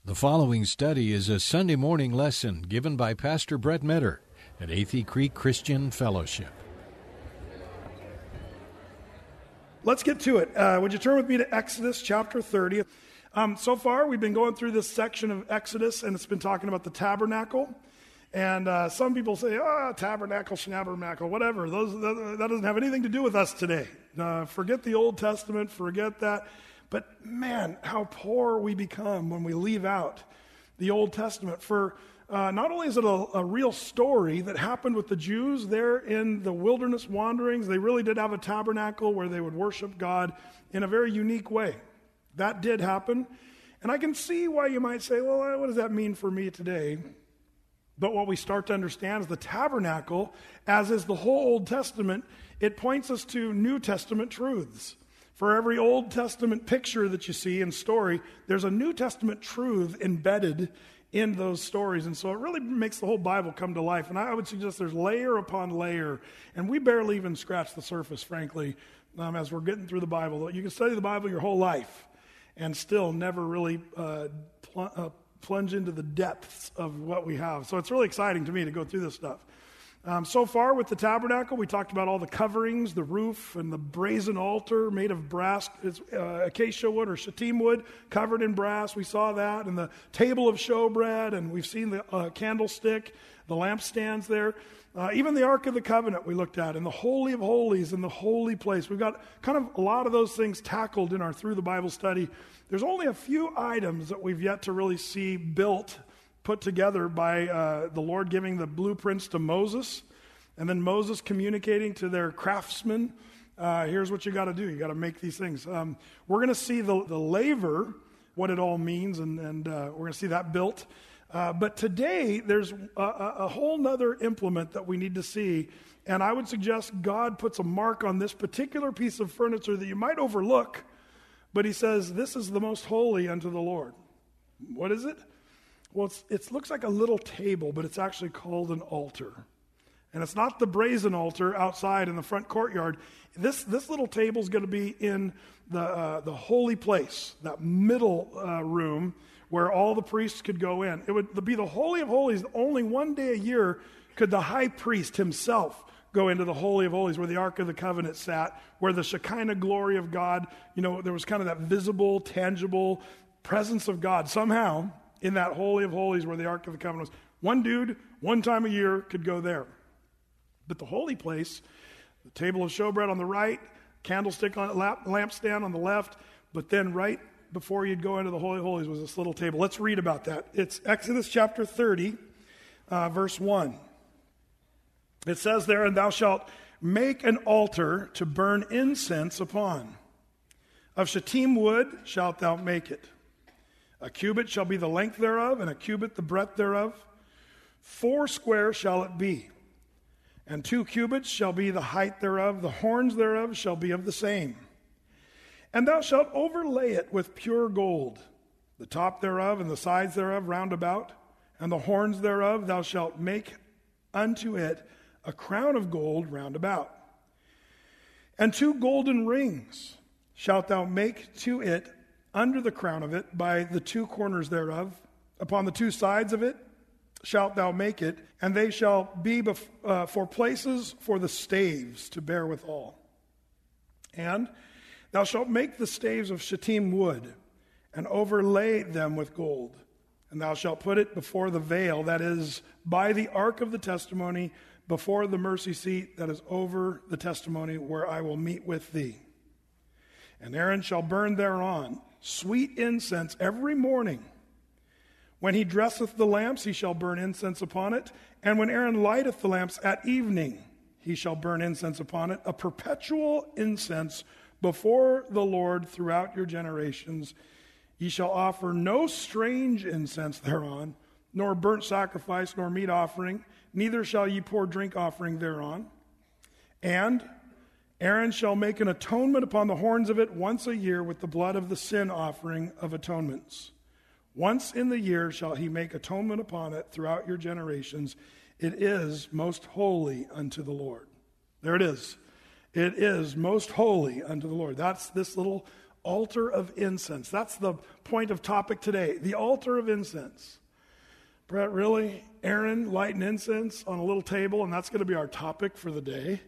The following study is a Sunday morning lesson given by Pastor Brett Metter at Athey Creek Christian Fellowship. Let's get to it. Would you turn with me to Exodus chapter 30? So far, we've been going through this section of Exodus, and it's been talking about the tabernacle. And some people say, tabernacle, schnabbernacle, whatever. That doesn't have anything to do with us today. Forget the Old Testament, forget that. But man, how poor we become when we leave out the Old Testament. For not only is it a real story that happened with the Jews there in the wilderness wanderings, they really did have a tabernacle where they would worship God in a very unique way. That did happen. And I can see why you might say, well, what does that mean for me today? But what we start to understand is the tabernacle, as is the whole Old Testament, it points us to New Testament truths. For every Old Testament picture that you see and story, there's a New Testament truth embedded in those stories. And so it really makes the whole Bible come to life. And I would suggest there's layer upon layer. And we barely even scratch the surface, frankly, as we're getting through the Bible. You can study the Bible your whole life and still never really plunge into the depths of what we have. So it's really exciting to me to go through this stuff. So far with the tabernacle, we talked about all the coverings, the roof, and the brazen altar made of brass, acacia wood or shittim wood covered in brass. We saw that, and the table of showbread, and we've seen the candlestick, the lampstands there. Even the Ark of the Covenant we looked at, and the Holy of Holies and the holy place. We've got kind of a lot of those things tackled in our Through the Bible study. There's only a few items that we've yet to really see built, put together by the Lord giving the blueprints to Moses, and then Moses communicating to their craftsmen, here's what you got to do. You got to make these things. We're going to see the laver, what it all means, and we're going to see that built. But today, there's a whole nother implement that we need to see, and I would suggest God puts a mark on this particular piece of furniture that you might overlook, but he says, this is the most holy unto the Lord. What is it? Well, it looks like a little table, but it's actually called an altar. And it's not the brazen altar outside in the front courtyard. This little table is going to be in the holy place, that middle room where all the priests could go in. It would be the Holy of Holies. Only one day a year could the high priest himself go into the Holy of Holies where the Ark of the Covenant sat, where the Shekinah glory of God, there was kind of that visible, tangible presence of God somehow in that Holy of Holies where the Ark of the Covenant was. One dude, one time a year, could go there. But the holy place, the table of showbread on the right, candlestick on lampstand on the left, but then right before you'd go into the Holy of Holies was this little table. Let's read about that. It's Exodus chapter 30, verse 1. It says there, and thou shalt make an altar to burn incense upon. Of shittim wood shalt thou make it. A cubit shall be the length thereof, and a cubit the breadth thereof. 4 square shall it be. And 2 cubits shall be the height thereof. The horns thereof shall be of the same. And thou shalt overlay it with pure gold, the top thereof and the sides thereof round about. And the horns thereof thou shalt make unto it a crown of gold round about. And 2 golden rings shalt thou make to it under the crown of it by the 2 corners thereof. Upon the 2 sides of it shalt thou make it, and they shall be for places for the staves to bear withal. And thou shalt make the staves of shittim wood, and overlay them with gold. And thou shalt put it before the veil, that is, by the ark of the testimony, before the mercy seat that is over the testimony, where I will meet with thee. And Aaron shall burn thereon sweet incense every morning. When he dresseth the lamps, he shall burn incense upon it. And when Aaron lighteth the lamps at evening, he shall burn incense upon it, a perpetual incense before the Lord throughout your generations. Ye shall offer no strange incense thereon, nor burnt sacrifice, nor meat offering, neither shall ye pour drink offering thereon. And Aaron shall make an atonement upon the horns of it once a year with the blood of the sin offering of atonements. Once in the year shall he make atonement upon it throughout your generations. It is most holy unto the Lord. There it is. It is most holy unto the Lord. That's this little altar of incense. That's the point of topic today, the altar of incense. Brett, really? Aaron lighting incense on a little table, and that's going to be our topic for the day?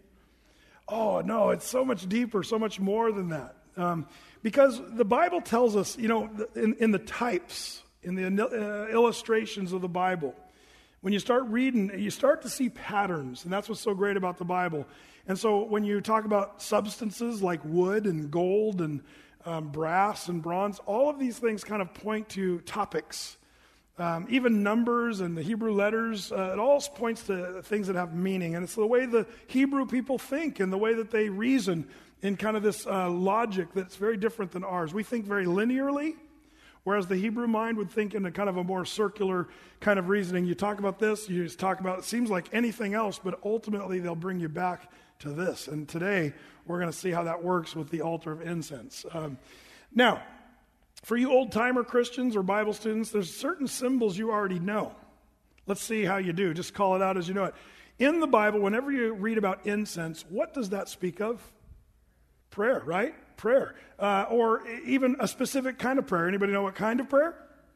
Oh, no, it's so much deeper, so much more than that. Because the Bible tells us, in the types, in the illustrations of the Bible, when you start reading, you start to see patterns, and that's what's so great about the Bible. And so when you talk about substances like wood and gold and brass and bronze, all of these things kind of point to topics. Even numbers and the Hebrew letters, it all points to things that have meaning. And it's the way the Hebrew people think and the way that they reason in kind of this logic that's very different than ours. We think very linearly, whereas the Hebrew mind would think in a kind of a more circular kind of reasoning. You talk about this, you just talk about it seems like anything else, but ultimately they'll bring you back to this. And today we're going to see how that works with the altar of incense. Now, for you old-timer Christians or Bible students, there's certain symbols you already know. Let's see how you do. Just call it out as you know it. In the Bible, whenever you read about incense, what does that speak of? Prayer, right? Prayer. Or even a specific kind of prayer. Anybody know what kind of prayer?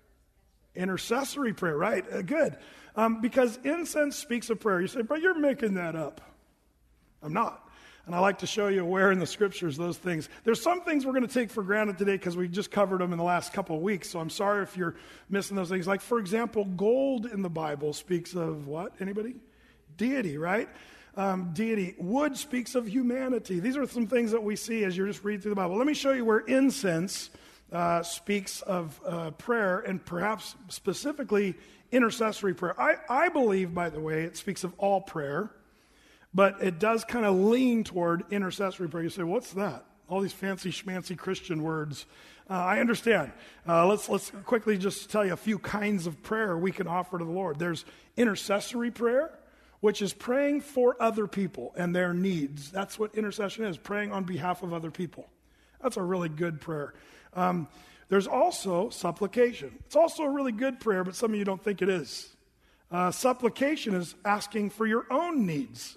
Intercessory prayer, right? Good. Because incense speaks of prayer. You say, but you're making that up. I'm not. And I like to show you where in the scriptures those things. There's some things we're going to take for granted today because we just covered them in the last couple of weeks. So I'm sorry if you're missing those things. Like, for example, gold in the Bible speaks of what? Anybody? Deity, right? Deity. Wood speaks of humanity. These are some things that we see as you just read through the Bible. Let me show you where incense speaks of prayer and perhaps specifically intercessory prayer. I believe, by the way, it speaks of all prayer. But it does kind of lean toward intercessory prayer. You say, what's that? All these fancy schmancy Christian words. I understand. Let's quickly just tell you a few kinds of prayer we can offer to the Lord. There's intercessory prayer, which is praying for other people and their needs. That's what intercession is, praying on behalf of other people. That's a really good prayer. There's also supplication. It's also a really good prayer, but some of you don't think it is. Supplication is asking for your own needs.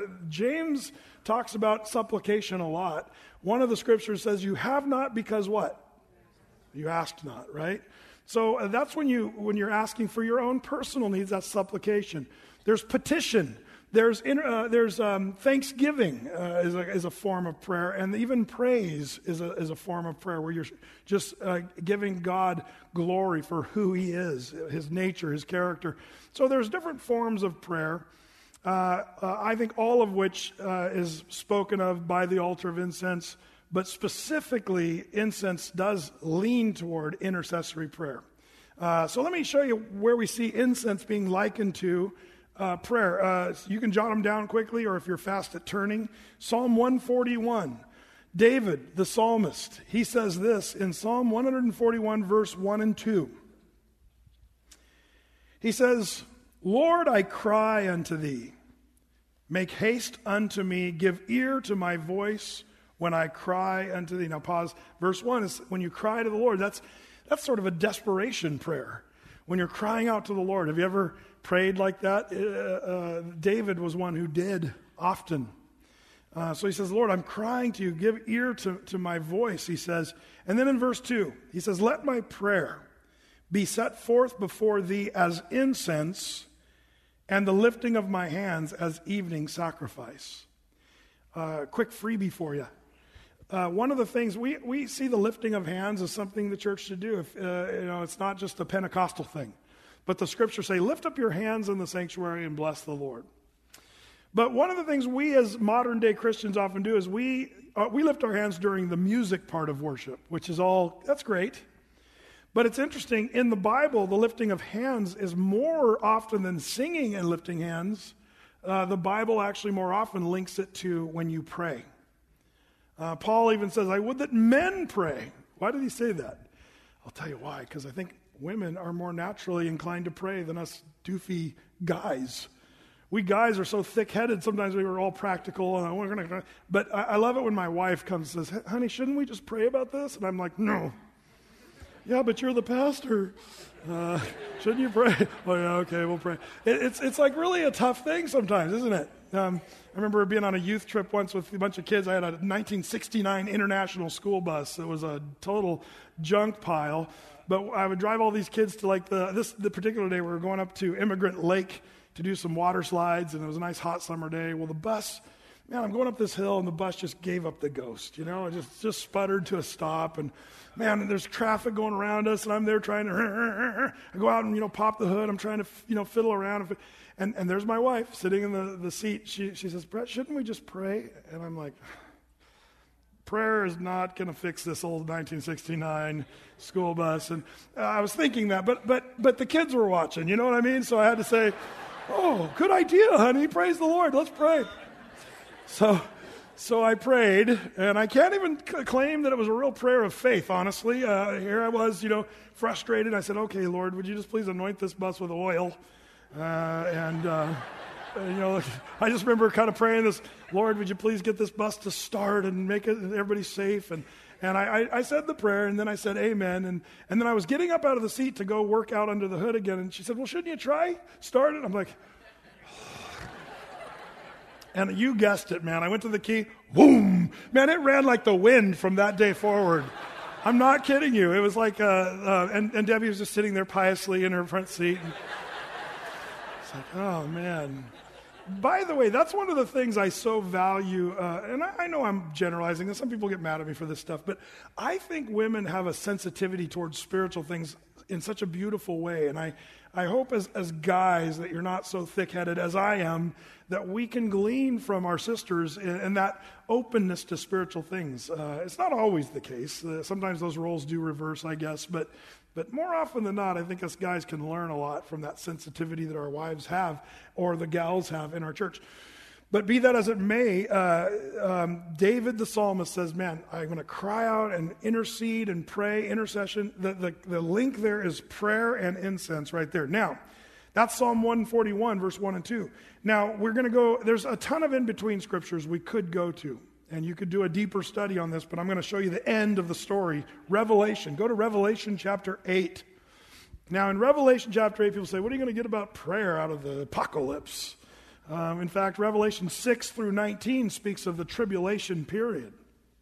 James talks about supplication a lot. One of the scriptures says, you have not because what? You asked not, right? So that's when you're asking for your own personal needs, that's supplication. There's petition. There's thanksgiving is a form of prayer, and even praise is a form of prayer where you're just giving God glory for who He is, His nature, His character. So there's different forms of prayer. I think all of which is spoken of by the altar of incense, but specifically incense does lean toward intercessory prayer. So let me show you where we see incense being likened to prayer. You can jot them down quickly, or if you're fast at turning. Psalm 141. David, the psalmist, he says this in Psalm 141, verse 1 and 2. He says, Lord, I cry unto thee. Make haste unto me. Give ear to my voice when I cry unto thee. Now pause. Verse 1 is when you cry to the Lord. That's sort of a desperation prayer. When you're crying out to the Lord. Have you ever prayed like that? David was one who did often. So he says, Lord, I'm crying to you. Give ear to my voice, he says. And then in verse 2, he says, let my prayer be set forth before thee as incense, and the lifting of my hands as evening sacrifice. Quick freebie for you. One of the things, we see the lifting of hands as something the church should do. It's not just a Pentecostal thing. But the scriptures say, lift up your hands in the sanctuary and bless the Lord. But one of the things we as modern day Christians often do is we lift our hands during the music part of worship, which is that's great. But it's interesting, in the Bible, the lifting of hands is more often than singing and lifting hands. The Bible actually more often links it to when you pray. Paul even says, I would that men pray. Why did he say that? I'll tell you why, because I think women are more naturally inclined to pray than us doofy guys. We guys are so thick-headed, sometimes we were all practical. But I love it when my wife comes and says, honey, shouldn't we just pray about this? And I'm like, no. Yeah, but you're the pastor. Shouldn't you pray? Oh, yeah, okay, we'll pray. It's like really a tough thing sometimes, isn't it? I remember being on a youth trip once with a bunch of kids. I had a 1969 International school bus. It was a total junk pile. But I would drive all these kids to like the particular day we were going up to Immigrant Lake to do some water slides, and it was a nice hot summer day. Well, the bus, man, I'm going up this hill, and the bus just gave up the ghost. You know, it just sputtered to a stop, and man, there's traffic going around us, and I'm there trying to, I go out and, pop the hood. I'm trying to, fiddle around. And there's my wife sitting in the seat. She says, Brett, shouldn't we just pray? And I'm like, prayer is not going to fix this old 1969 school bus. And I was thinking that, but the kids were watching, you know what I mean? So I had to say, oh, good idea, honey. Praise the Lord. Let's pray. So I prayed, and I can't even claim that it was a real prayer of faith, honestly. Here I was, frustrated. I said, okay, Lord, would you just please anoint this bus with oil? I just remember kind of praying this, Lord, would you please get this bus to start and make everybody safe? And I said the prayer, and then I said amen. And then I was getting up out of the seat to go work out under the hood again. And she said, well, shouldn't you try? Start it. I'm like, and you guessed it, man. I went to the key, boom. Man, it ran like the wind from that day forward. I'm not kidding you. It was like, and Debbie was just sitting there piously in her front seat. And it's like, oh, man. By the way, that's one of the things I so value, and I know I'm generalizing, and some people get mad at me for this stuff, but I think women have a sensitivity towards spiritual things in such a beautiful way, and I hope as guys that you're not so thick-headed as I am, that we can glean from our sisters in that openness to spiritual things. It's not always the case. Sometimes those roles do reverse, I guess, but more often than not, I think us guys can learn a lot from that sensitivity that our wives have or the gals have in our church. But be that as it may, David the psalmist says, man, I'm going to cry out and intercede and pray, intercession. The link there is prayer and incense right there. Now, that's Psalm 141, verse 1 and 2. Now, we're going to go, there's a ton of in-between scriptures we could go to. And you could do a deeper study on this, but I'm going to show you the end of the story. Revelation. Go to Revelation chapter 8. Now, in Revelation chapter 8, people say, what are you going to get about prayer out of the apocalypse? In fact, Revelation 6 through 19 speaks of the tribulation period.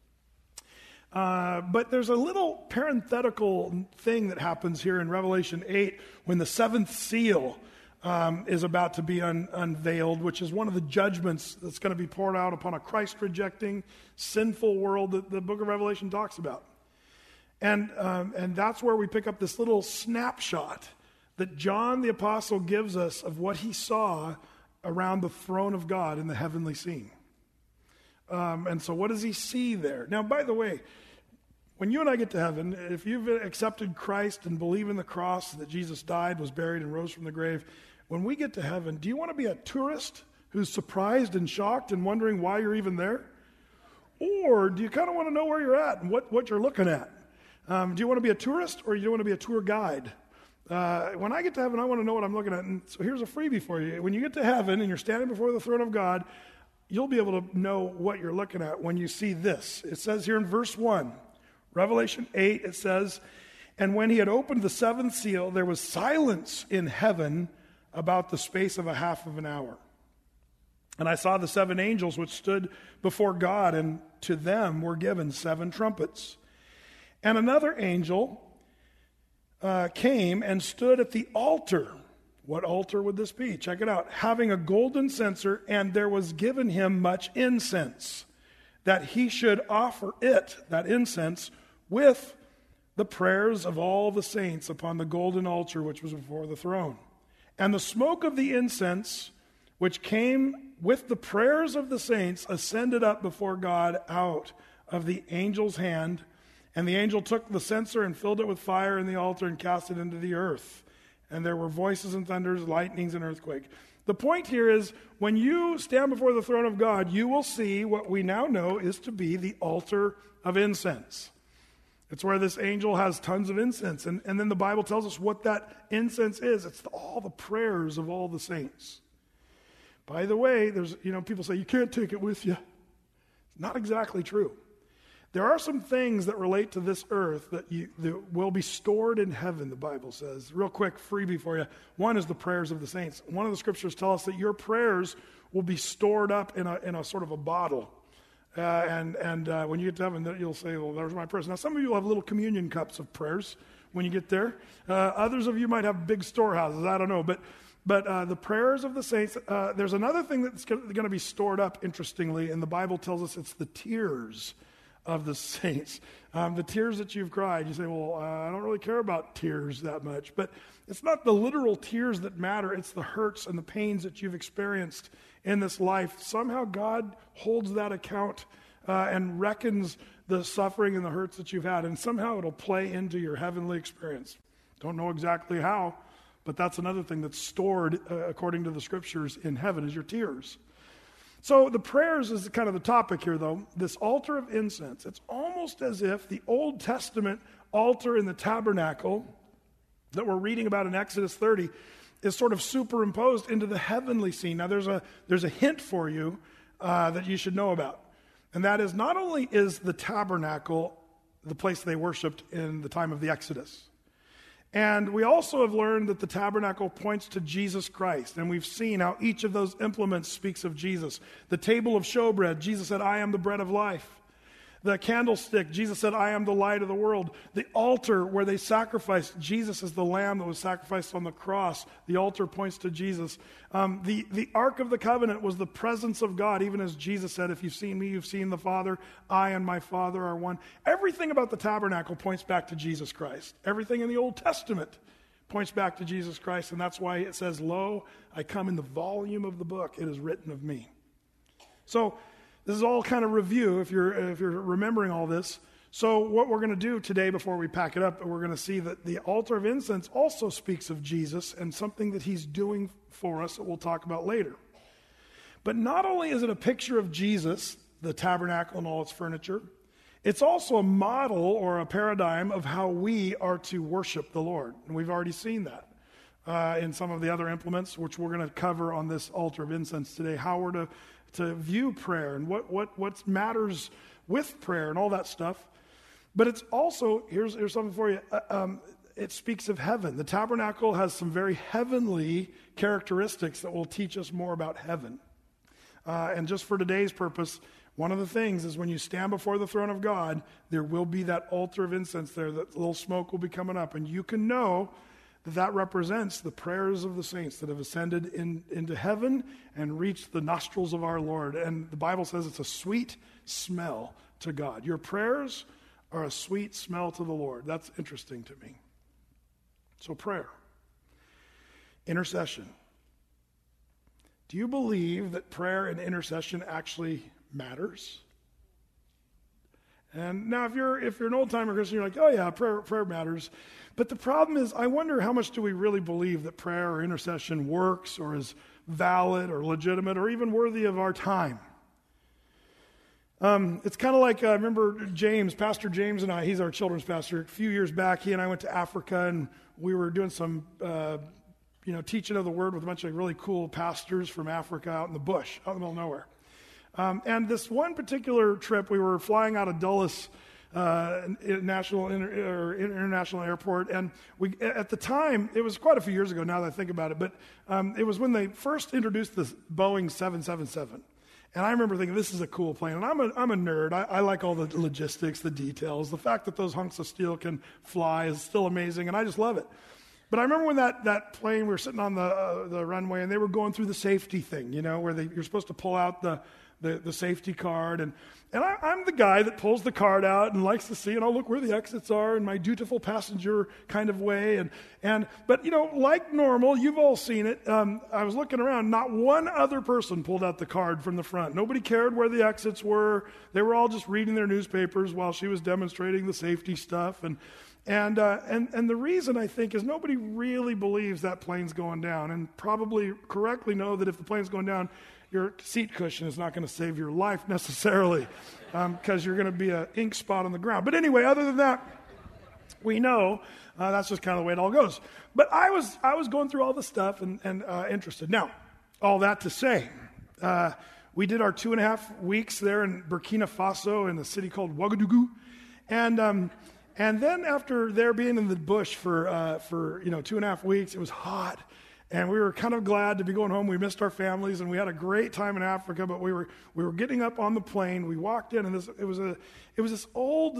But there's a little parenthetical thing that happens here in Revelation 8 when the seventh seal is about to be unveiled, which is one of the judgments that's going to be poured out upon a Christ-rejecting, sinful world that the book of Revelation talks about. And that's where we pick up this little snapshot that John the Apostle gives us of what he saw around the throne of God in the heavenly scene. And so what does he see there? Now, by the way, when you and I get to heaven, if you've accepted Christ and believe in the cross, that Jesus died, was buried, and rose from the grave, when we get to heaven, do you want to be a tourist who's surprised and shocked and wondering why you're even there? Or do you kind of want to know where you're at and what you're looking at? Do you want to be a tourist or do you want to be a tour guide? When I get to heaven, I want to know what I'm looking at. And so here's a freebie for you. When you get to heaven and you're standing before the throne of God, you'll be able to know what you're looking at when you see this. It says here in verse 1, Revelation 8, it says, and when he had opened the seventh seal, there was silence in heaven about the space of a half of an hour. And I saw the seven angels which stood before God, and to them were given seven trumpets. And another angel came and stood at the altar. What altar would this be? Check it out. Having a golden censer, and there was given him much incense, that he should offer it, that incense, with the prayers of all the saints upon the golden altar which was before the throne. And the smoke of the incense, which came with the prayers of the saints, ascended up before God out of the angel's hand. And the angel took the censer and filled it with fire in the altar and cast it into the earth. And there were voices and thunders, lightnings and earthquake. The point here is, when you stand before the throne of God, you will see what we now know is to be the altar of incense. It's where this angel has tons of incense. And then the Bible tells us what that incense is. It's all the prayers of all the saints. By the way, there's, people say, you can't take it with you. Not exactly true. There are some things that relate to this earth that will be stored in heaven, the Bible says. Real quick, freebie for you. One is the prayers of the saints. One of the scriptures tell us that your prayers will be stored up in a sort of a bottle. And when you get to heaven, you'll say, well, there's my prayers. Now, some of you will have little communion cups of prayers when you get there. Others of you might have big storehouses. I don't know. But the prayers of the saints, there's another thing that's going to be stored up, interestingly, and the Bible tells us it's the tears of the saints. The tears that you've cried. You say, well, I don't really care about tears that much. But it's not the literal tears that matter. It's the hurts and the pains that you've experienced in this life. Somehow God holds that account and reckons the suffering and the hurts that you've had. And somehow it'll play into your heavenly experience. Don't know exactly how, but that's another thing that's stored, according to the scriptures, in heaven, is your tears. So the prayers is kind of the topic here, though. This altar of incense. It's almost as if the Old Testament altar in the tabernacle that we're reading about in Exodus 30 is sort of superimposed into the heavenly scene. Now, there's a hint for you that you should know about. And that is, not only is the tabernacle the place they worshipped in the time of the Exodus, and we also have learned that the tabernacle points to Jesus Christ. And we've seen how each of those implements speaks of Jesus. The table of showbread, Jesus said, I am the bread of life. The candlestick, Jesus said, I am the light of the world. The altar where they sacrificed, Jesus is the lamb that was sacrificed on the cross. The altar points to Jesus. The Ark of the Covenant was the presence of God, even as Jesus said, if you've seen me, you've seen the Father. I and my Father are one. Everything about the tabernacle points back to Jesus Christ. Everything in the Old Testament points back to Jesus Christ, and that's why it says, lo, I come in the volume of the book. It is written of me. So, this is all kind of review if you're remembering all this. So what we're going to do today before we pack it up, we're going to see that the altar of incense also speaks of Jesus and something that he's doing for us that we'll talk about later. But not only is it a picture of Jesus, the tabernacle and all its furniture, it's also a model or a paradigm of how we are to worship the Lord. And we've already seen that in some of the other implements, which we're going to cover on this altar of incense today, how we're to view prayer and what matters with prayer and all that stuff. But it's also, here's something for you, it speaks of heaven. The tabernacle has some very heavenly characteristics that will teach us more about heaven. And just for today's purpose, one of the things is when you stand before the throne of God, there will be that altar of incense there, that little smoke will be coming up, and you can know that represents the prayers of the saints that have ascended into heaven and reached the nostrils of our Lord. And the Bible says it's a sweet smell to God. Your prayers are a sweet smell to the Lord. That's interesting to me. So prayer. Intercession. Do you believe that prayer and intercession actually matters? And now if you're an old-timer Christian, you're like, oh yeah, prayer matters. But the problem is, I wonder how much do we really believe that prayer or intercession works or is valid or legitimate or even worthy of our time? It's kind of like, I remember James, Pastor James and I, he's our children's pastor. A few years back, he and I went to Africa and we were doing some, teaching of the word with a bunch of really cool pastors from Africa out in the bush, out in the middle of nowhere. And this one particular trip, we were flying out of Dulles International Airport, and we at the time, it was quite a few years ago now that I think about it, but it was when they first introduced the Boeing 777. And I remember thinking, this is a cool plane. And I'm a nerd. I like all the logistics, the details. The fact that those hunks of steel can fly is still amazing, and I just love it. But I remember when that plane, we were sitting on the runway, and they were going through the safety thing, where you're supposed to pull out the safety card. And I'm the guy that pulls the card out and likes to see, and I'll look where the exits are in my dutiful passenger kind of way. But like normal, you've all seen it. I was looking around, not one other person pulled out the card from the front. Nobody cared where the exits were. They were all just reading their newspapers while she was demonstrating the safety stuff. And the reason, I think, is nobody really believes that plane's going down, and probably correctly know that if the plane's going down, your seat cushion is not going to save your life necessarily, because you're going to be an ink spot on the ground. But anyway, other than that, we know that's just kind of the way it all goes. But I was going through all the stuff and interested. Now, all that to say, We did our 2.5 weeks there in Burkina Faso in a city called Ouagadougou. And then after there being in the bush for 2.5 weeks, it was hot. And we were kind of glad to be going home. We missed our families, and we had a great time in Africa. But we were getting up on the plane. We walked in, and it was this old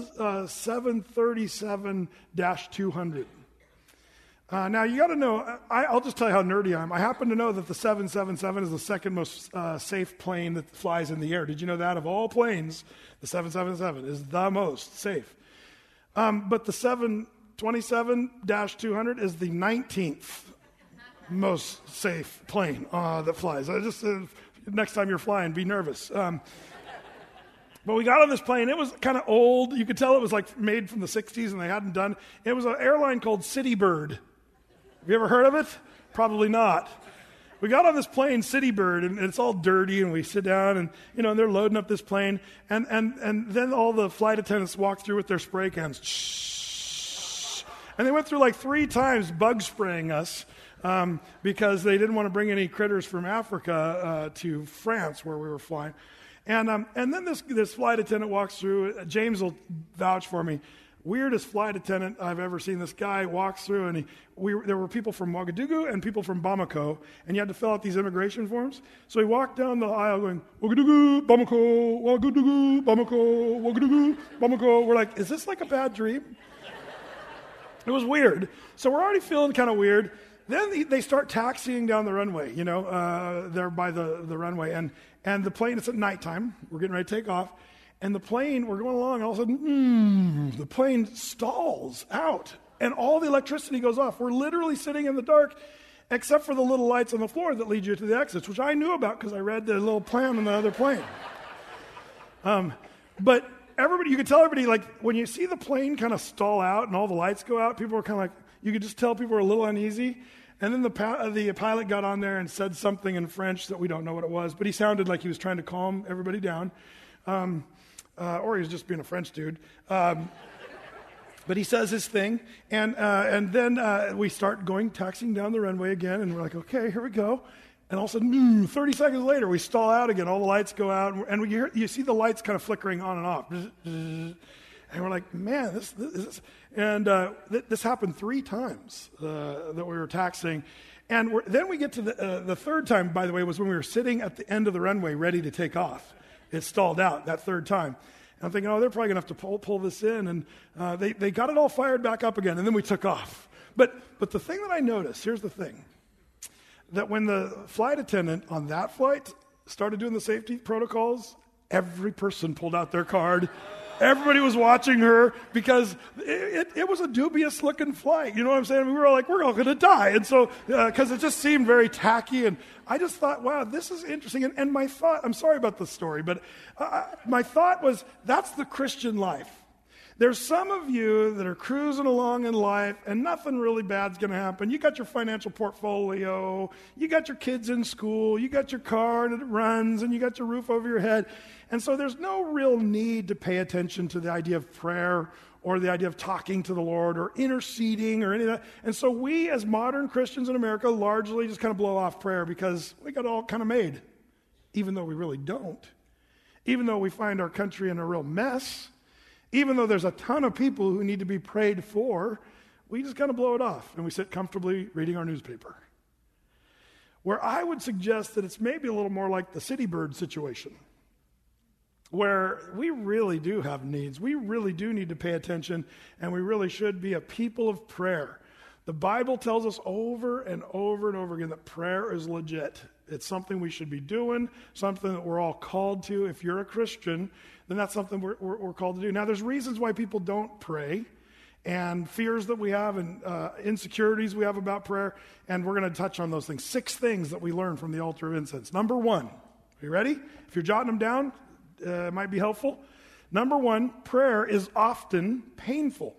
737-200. Now you got to know. I'll just tell you how nerdy I am. I happen to know that the 777 is the second most safe plane that flies in the air. Did you know that? Of all planes, the 777 is the most safe. But the 727-200 is the 19th. Most safe plane that flies. Next time you're flying, be nervous. But we got on this plane. It was kind of old. You could tell it was like made from the 60s, and they hadn't done. It was an airline called Citybird. Have you ever heard of it? Probably not. We got on this plane, Citybird, and it's all dirty, and we sit down, and and they're loading up this plane, and then all the flight attendants walk through with their spray cans. Shh. And they went through like 3 times bug spraying us. Because they didn't want to bring any critters from Africa to France where we were flying. And then this flight attendant walks through. James will vouch for me. Weirdest flight attendant I've ever seen. This guy walks through, and there were people from Ouagadougou and people from Bamako, and you had to fill out these immigration forms. So he walked down the aisle going, Ouagadougou, Bamako, Ouagadougou, Bamako, Ouagadougou, Bamako. We're like, is this like a bad dream? It was weird. So we're already feeling kind of weird. Then they start taxiing down the runway, they're by the runway. And the plane, it's at nighttime. We're getting ready to take off. And the plane, we're going along, and all of a sudden, the plane stalls out. And all the electricity goes off. We're literally sitting in the dark, except for the little lights on the floor that lead you to the exits, which I knew about because I read the little plan on the other plane. But everybody, you could tell everybody, like, when you see the plane kind of stall out and all the lights go out, people are kind of like, you could just tell people were a little uneasy. And then the pilot got on there and said something in French that we don't know what it was, but he sounded like he was trying to calm everybody down. Or he was just being a French dude. But he says his thing, and then we start taxiing down the runway again, and we're like, okay, here we go. And all of a sudden, 30 seconds later, we stall out again. All the lights go out, and you see the lights kind of flickering on and off. And we're like, man, this happened 3 times that we were taxiing. And then we get to the third time, by the way, was when we were sitting at the end of the runway ready to take off. It stalled out that third time. And I'm thinking, they're probably going to have to pull this in. And they got it all fired back up again, and then we took off. But the thing that I noticed, here's the thing, that when the flight attendant on that flight started doing the safety protocols, every person pulled out their card. Everybody was watching her because it was a dubious-looking flight. You know what I'm saying? We were all like, we're all going to die. And so, because it just seemed very tacky, and I just thought, wow, this is interesting. And my thought, I'm sorry about the story, but my thought was, that's the Christian life. There's some of you that are cruising along in life, and nothing really bad's going to happen. You got your financial portfolio, you got your kids in school, you got your car that runs, and you got your roof over your head. And so there's no real need to pay attention to the idea of prayer or the idea of talking to the Lord or interceding or any of that. And so we, as modern Christians in America, largely just kind of blow off prayer because we got it all kind of made, even though we really don't. Even though we find our country in a real mess, even though there's a ton of people who need to be prayed for, we just kind of blow it off and we sit comfortably reading our newspaper. Where I would suggest that it's maybe a little more like the Citybird situation, where we really do have needs. We really do need to pay attention, and we really should be a people of prayer. The Bible tells us over and over and over again that prayer is legit. It's something we should be doing, something that we're all called to. If you're a Christian, then that's something we're called to do. Now, there's reasons why people don't pray, and fears that we have, and insecurities we have about prayer, and we're going to touch on those things. 6 things that we learn from the altar of incense. Number 1, are you ready? If you're jotting them down, it might be helpful. Number 1, prayer is often painful.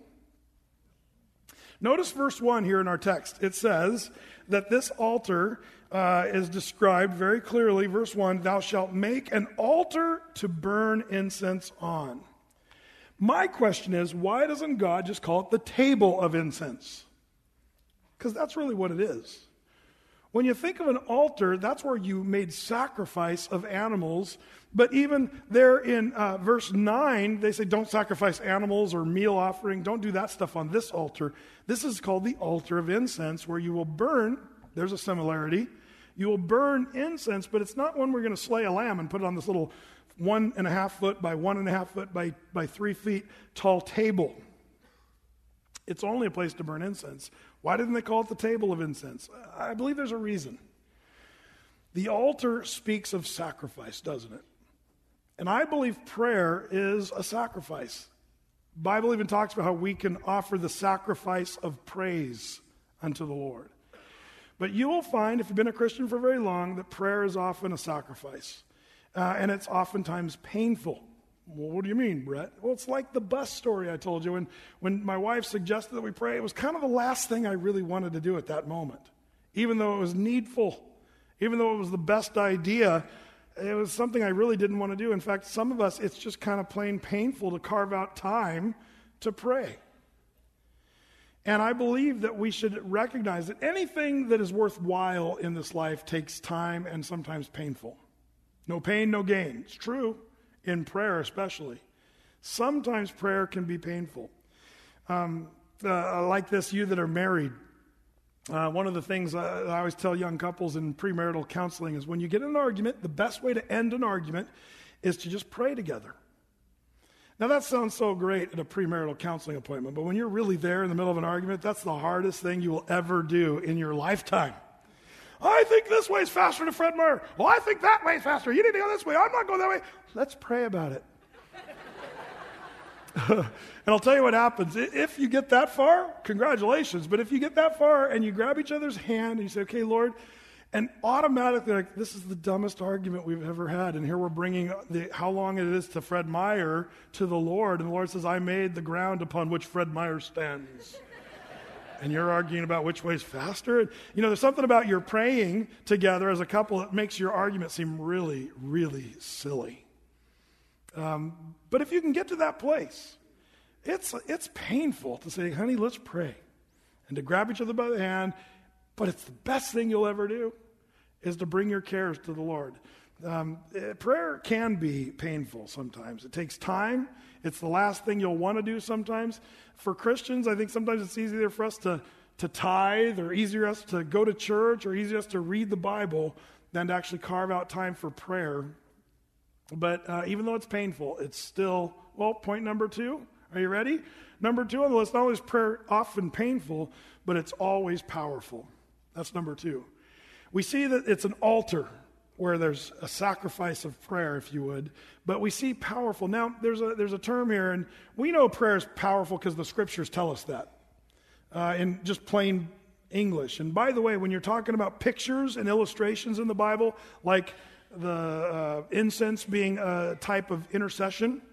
Notice verse 1 here in our text. It says that this altar is described very clearly. Verse 1, thou shalt make an altar to burn incense on. My question is, why doesn't God just call it the table of incense? Because that's really what it is. When you think of an altar, that's where you made sacrifice of animals. But even there in verse 9, they say don't sacrifice animals or meal offering. Don't do that stuff on this altar. This is called the altar of incense, where you will burn. There's a similarity. You will burn incense, but it's not one we're going to slay a lamb and put it on this little 1.5 foot by 1.5 foot by 3 feet tall table. It's only a place to burn incense. Why didn't they call it the table of incense? I believe there's a reason. The altar speaks of sacrifice, doesn't it? And I believe prayer is a sacrifice. The Bible even talks about how we can offer the sacrifice of praise unto the Lord. But you will find, if you've been a Christian for very long, that prayer is often a sacrifice. And it's oftentimes painful. Well, what do you mean, Brett? Well, it's like the bus story I told you. When my wife suggested that we pray, it was kind of the last thing I really wanted to do at that moment. Even though it was needful, even though it was the best idea, it was something I really didn't want to do. In fact, some of us, it's just kind of plain painful to carve out time to pray. And I believe that we should recognize that anything that is worthwhile in this life takes time and sometimes painful. No pain, no gain. It's true. In prayer especially. Sometimes prayer can be painful. Like this, you that are married, one of the things I always tell young couples in premarital counseling is when you get in an argument, the best way to end an argument is to just pray together. Now that sounds so great at a premarital counseling appointment, but when you're really there in the middle of an argument, that's the hardest thing you will ever do in your lifetime. I think this way is faster to Fred Meyer. Well, I think that way is faster. You need to go this way. I'm not going that way. Let's pray about it. And I'll tell you what happens. If you get that far, congratulations. But if you get that far and you grab each other's hand and you say, okay, Lord, and automatically, like, this is the dumbest argument we've ever had. And here we're bringing how long it is to Fred Meyer to the Lord. And the Lord says, I made the ground upon which Fred Meyer stands. And you're arguing about which way's faster. And, there's something about your praying together as a couple that makes your argument seem really, really silly. But if you can get to that place, it's painful to say, honey, let's pray. And to grab each other by the hand. But it's the best thing you'll ever do is to bring your cares to the Lord. Prayer can be painful sometimes. It takes time. It's the last thing you'll want to do sometimes. For Christians, I think sometimes it's easier for us to tithe, or easier for us to go to church, or easier for us to read the Bible than to actually carve out time for prayer. But even though it's painful, it's still, point number 2. Are you ready? Number 2 on the list, not only is prayer often painful, but it's always powerful. That's number 2. We see that it's an altar where there's a sacrifice of prayer, if you would, but we see powerful. Now, there's a term here, and we know prayer is powerful because the scriptures tell us that in just plain English. And by the way, when you're talking about pictures and illustrations in the Bible, like the incense being a type of intercession,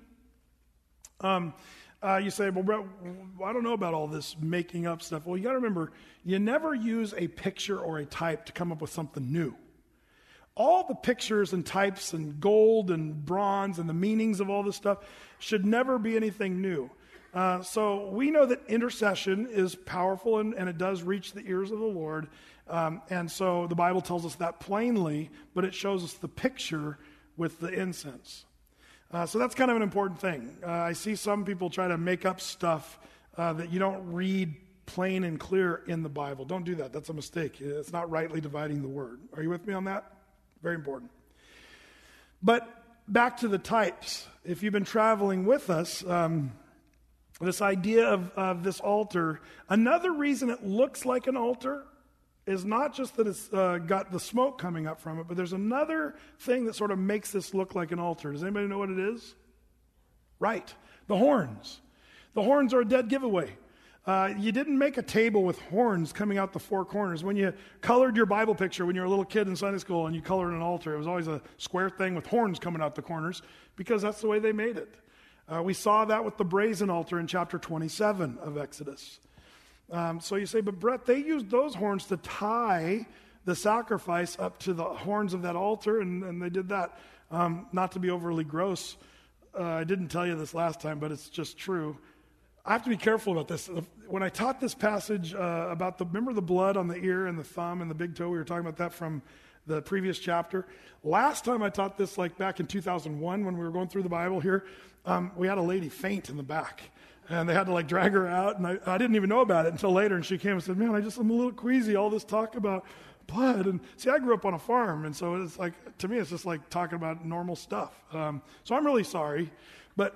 you say, well, Brett, I don't know about all this making up stuff. Well, you got to remember, you never use a picture or a type to come up with something new. All the pictures and types and gold and bronze and the meanings of all this stuff should never be anything new. So we know that intercession is powerful and it does reach the ears of the Lord. And so the Bible tells us that plainly, but it shows us the picture with the incense. So that's kind of an important thing. I see some people try to make up stuff that you don't read plain and clear in the Bible. Don't do that. That's a mistake. It's not rightly dividing the word. Are you with me on that? Very important. But back to the types. If you've been traveling with us, this idea of this altar, another reason it looks like an altar is not just that it's got the smoke coming up from it, but there's another thing that sort of makes this look like an altar. Does anybody know what it is? Right. The horns. The horns are a dead giveaway. You didn't make a table with horns coming out the 4 corners. When you colored your Bible picture when you were a little kid in Sunday school and you colored an altar, it was always a square thing with horns coming out the corners because that's the way they made it. We saw that with the brazen altar in chapter 27 of Exodus. So you say, but Brett, they used those horns to tie the sacrifice up to the horns of that altar, and they did that. Not to be overly gross, I didn't tell you this last time, but it's just true. I have to be careful about this. When I taught this passage about remember the blood on the ear and the thumb and the big toe, we were talking about that from the previous chapter. Last time I taught this, like back in 2001 when we were going through the Bible here, we had a lady faint in the back. And they had to drag her out, and I didn't even know about it until later. And she came and said, "Man, I'm a little queasy, all this talk about blood." And see, I grew up on a farm, and so it's to me, it's just like talking about normal stuff. So I'm really sorry, but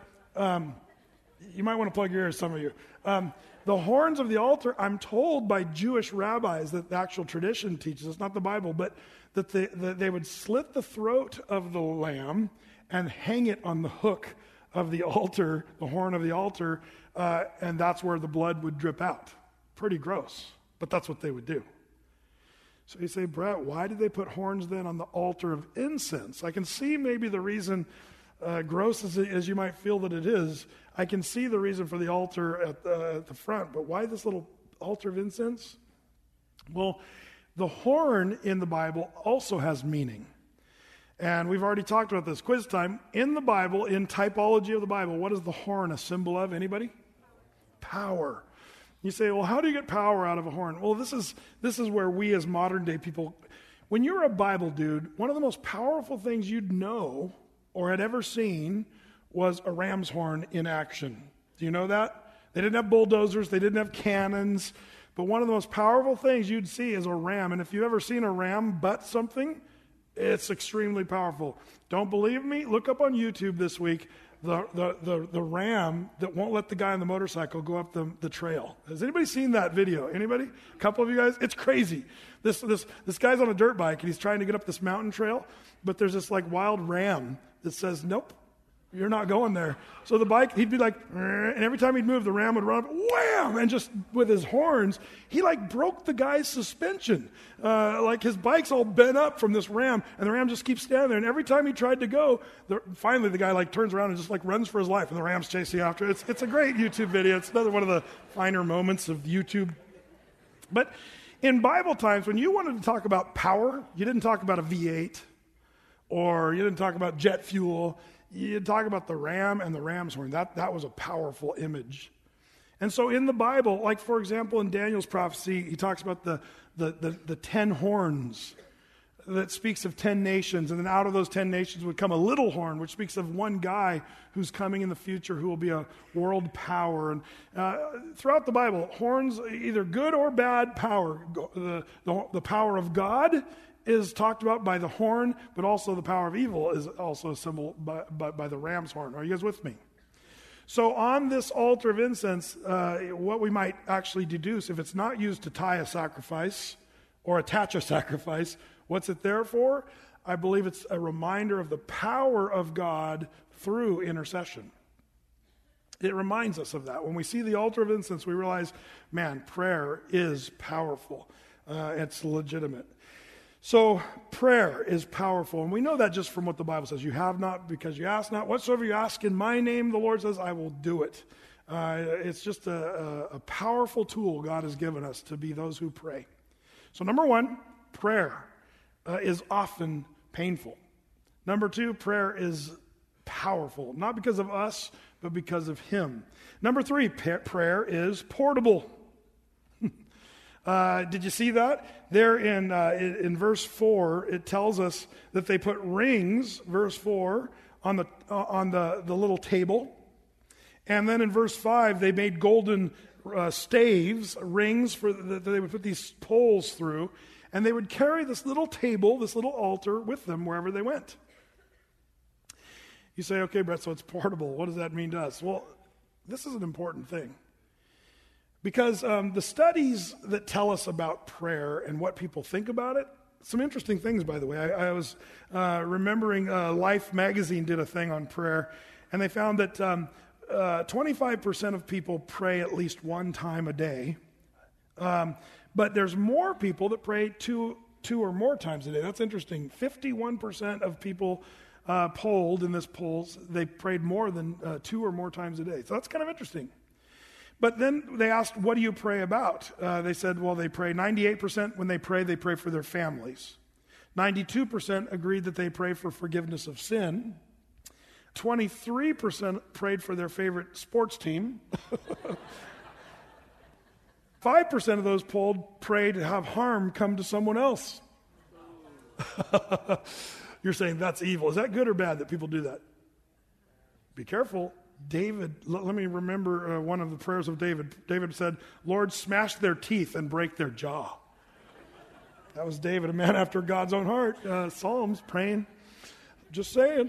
you might want to plug your ears, some of you. The horns of the altar, I'm told by Jewish rabbis that the actual tradition teaches, it's not the Bible, but that they would slit the throat of the lamb and hang it on the hook of the altar, the horn of the altar, and that's where the blood would drip out. Pretty gross, but that's what they would do. So you say, Brett, why did they put horns then on the altar of incense? I can see maybe the reason, gross as you might feel that it is, I can see the reason for the altar at the front, but why this little altar of incense? Well, the horn in the Bible also has meaning. And we've already talked about this. Quiz time. In the Bible, in typology of the Bible, what is the horn a symbol of? Anybody? Power. You say, well, how do you get power out of a horn? Well, this is where we as modern day people, when you're a Bible dude, one of the most powerful things you'd know or had ever seen was a ram's horn in action. Do you know that? They didn't have bulldozers. They didn't have cannons. But one of the most powerful things you'd see is a ram. And if you've ever seen a ram butt something, it's extremely powerful. Don't believe me? Look up on YouTube this week the ram that won't let the guy on the motorcycle go up the trail. Has anybody seen that video? Anybody? A couple of you guys? It's crazy. This guy's on a dirt bike and he's trying to get up this mountain trail, but there's this wild ram that says, "Nope, you're not going there." So the bike, he'd be like, and every time he'd move, the ram would run up, wham, and just with his horns, he broke the guy's suspension. His bike's all bent up from this ram, and the ram just keeps standing there. And every time he tried to go, finally the guy turns around and just runs for his life, and the ram's chasing after. It's a great YouTube video. It's another one of the finer moments of YouTube. But in Bible times, when you wanted to talk about power, you didn't talk about a V8, or you didn't talk about jet fuel. You talk about the ram and the ram's horn. That was a powerful image. And so in the Bible, for example, in Daniel's prophecy, he talks about the 10 horns that speaks of 10 nations. And then out of those 10 nations would come a little horn, which speaks of one guy who's coming in the future who will be a world power. And throughout the Bible, horns, either good or bad power. The power of God is talked about by the horn, but also the power of evil is also a symbol by the ram's horn. Are you guys with me? So on this altar of incense, what we might actually deduce, if it's not used to tie a sacrifice or attach a sacrifice, what's it there for? I believe it's a reminder of the power of God through intercession. It reminds us of that. When we see the altar of incense, we realize, man, prayer is powerful. It's legitimate. So prayer is powerful, and we know that just from what the Bible says. You have not because you ask not. Whatsoever you ask in my name, the Lord says, I will do it. It's just a powerful tool God has given us to be those who pray. So number one, prayer is often painful. Number two, prayer is powerful, not because of us, but because of Him. Number three, prayer is portable. Did you see that? There in verse 4, it tells us that they put rings, verse 4, on the little table. And then in verse 5, they made golden staves, rings, that they would put these poles through. And they would carry this little table, this little altar with them wherever they went. You say, okay, Brett, so it's portable. What does that mean to us? Well, this is an important thing. Because the studies that tell us about prayer and what people think about it, some interesting things, by the way. I was remembering Life magazine did a thing on prayer, and they found that 25% of people pray at least one time a day. But there's more people that pray two or more times a day. That's interesting. 51% of people polled in this polls, they prayed more than 2 or more times a day. So that's kind of interesting. But then they asked, what do you pray about? They said, well, they pray. 98% when they pray for their families. 92% agreed that they pray for forgiveness of sin. 23% prayed for their favorite sports team. 5% of those polled prayed to have harm come to someone else. You're saying that's evil. Is that good or bad that people do that? Be careful. David, let me remember one of the prayers of David. David said, Lord, smash their teeth and break their jaw. That was David, a man after God's own heart. Psalms, praying. Just saying.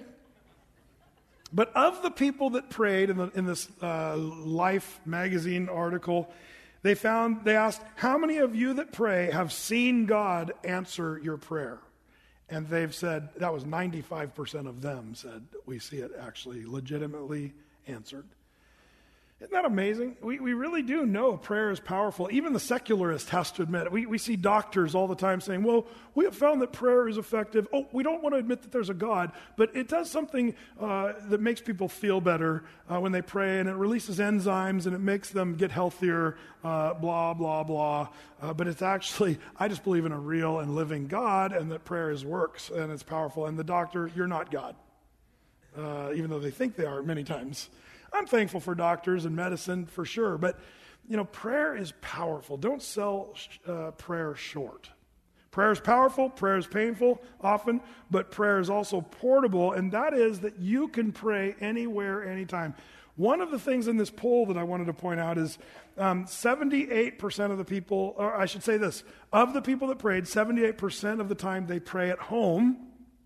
But of the people that prayed in this Life magazine article, they asked, how many of you that pray have seen God answer your prayer? And they've said, that was 95% of them said, we see it actually legitimately answered. Isn't that amazing? We really do know prayer is powerful. Even the secularist has to admit it. We see doctors all the time saying, well, we have found that prayer is effective. Oh, we don't want to admit that there's a God, but it does something that makes people feel better when they pray, and it releases enzymes, and it makes them get healthier, blah, blah, blah. But it's actually, I just believe in a real and living God, and that prayer works, and it's powerful. And the doctor, you're not God, even though they think they are many times. I'm thankful for doctors and medicine for sure, but prayer is powerful. Don't sell prayer short. Prayer is powerful, prayer is painful often, but prayer is also portable, and that is that you can pray anywhere, anytime. One of the things in this poll that I wanted to point out is 78% of the people, or I should say this, of the people that prayed, 78% of the time they pray at home,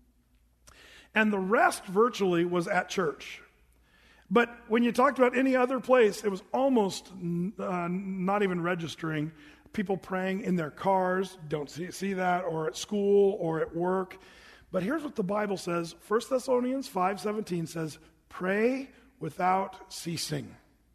and the rest virtually was at church. But when you talked about any other place, it was almost not even registering. People praying in their cars, don't see that, or at school, or at work. But here's what the Bible says. 1 Thessalonians 5:17 says, pray without ceasing.